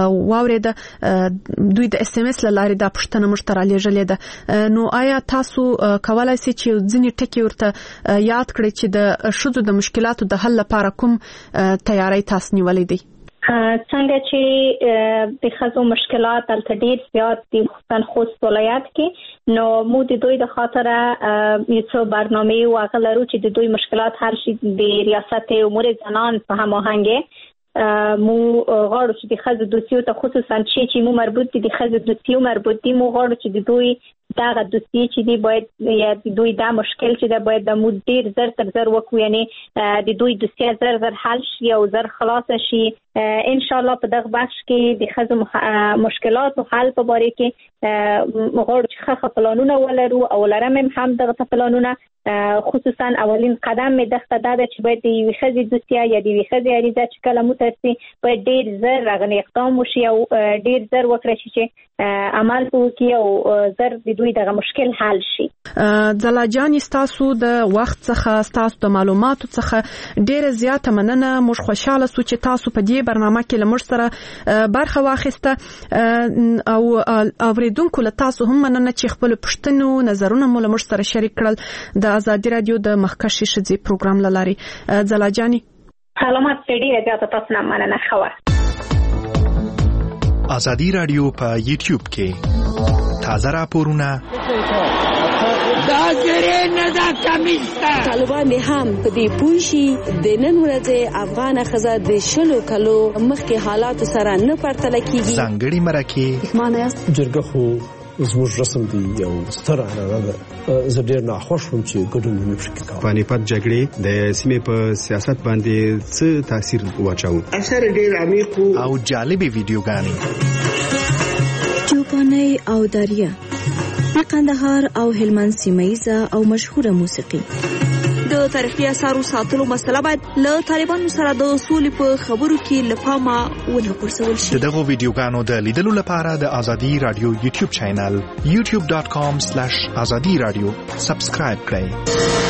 واورېده دوی د اس ام اس لاره د پښتنه مشترک لېږلې ده. نو آیا تاسو کولای شئ چې ځینې ټکي ورته یاد کړئ چې د شذو د مشکلاتو د حل لپاره کوم تیاری تاسو نیولې دي؟ څنګه چې د خزو مشکلات دلته ډیر زیات دي خصوصا خوست ولایت کې نو مو د دوی د خاطر یو څو برنامه او هغه لرو چې د دوی مشکلات حل شي. د ریاست امور زنان په هماهنګي مو غواړو چې د خزو دوسیو ته خصوصا چې چې مو مربوط دي د خزو دوسیو مربوط دي مو غواړو چې د دوی دا غ دوسیه چې دی باید یا دوی دا مشکل چې دا باید د مود ډیر زر تر زر وکړو، یعنی د دوی دوسیه زر زر حل شي او زر خلاص شي. ان شاء الله په دغه بخش کې د خزو مشکلات او حل په باره کې مغوړ چې خخ پلانونه ولرو او لرم هم دغه پلانونه، خصوصا اولین قدم می دغه دا چې باید د یوې خزې دوسیه یا د یوې خزې عریضه چې کله مترسي باید ډیر زر راغني اقدام وشي او ډیر زر وکړي چې عمل وکړي او زر د دوی دغه مشکل حل شي. ځلا جان تاسو د وخت څخه تاسو د معلوماتو څخه ډیره زیاته مننه. موږ خوشاله سو چې تاسو په دې برنامه کې لمر سره برخه واخیسته او اوریدونکو له تاسو هم مننه چې خپل پښتنو نظرونه مو لمر سره شریک کړل د ازادي رادیو د مخکشي شذي پروګرام لاري. ځلا جاني سلامات ډیره زیاته تاسو نه مننه. خبر ازادي رادیو په یوټیوب کې تازه راپورونه دا ګرې نه دا کمیستا طالبان هم په دې پوښي د نن ورځې افغان خزه د شلو کلو مخکې حالات سره نه پرتل کیږي. ځانګړي مرکه معنی جرګه خو زموږ رسم دی یو ستر عنعنه ده. زه ډېر ناخوښ وم چې ګډون مې پکې کاوه. پانیپت جګړې د سیمې په سیاست باندې څه تاثیر واچاوه؟ اثر ډېر عمیق او جالبې ویډیوګانې چوپاني او داریا د قندهار او هلمند سیمایزه او مشهوره موسیقي. د تاریخي اثارو ساتلو مسله باید له طالبانو سره د اصول په خبرو کې لپاره ونه پرسول شي. دغه ویډیوګانو د لیدلو لپاره د ازادي رادیو یوټیوب چینل یوټیوب ډاټ کام سلیش ازادي رادیو سبسکرایب کړئ.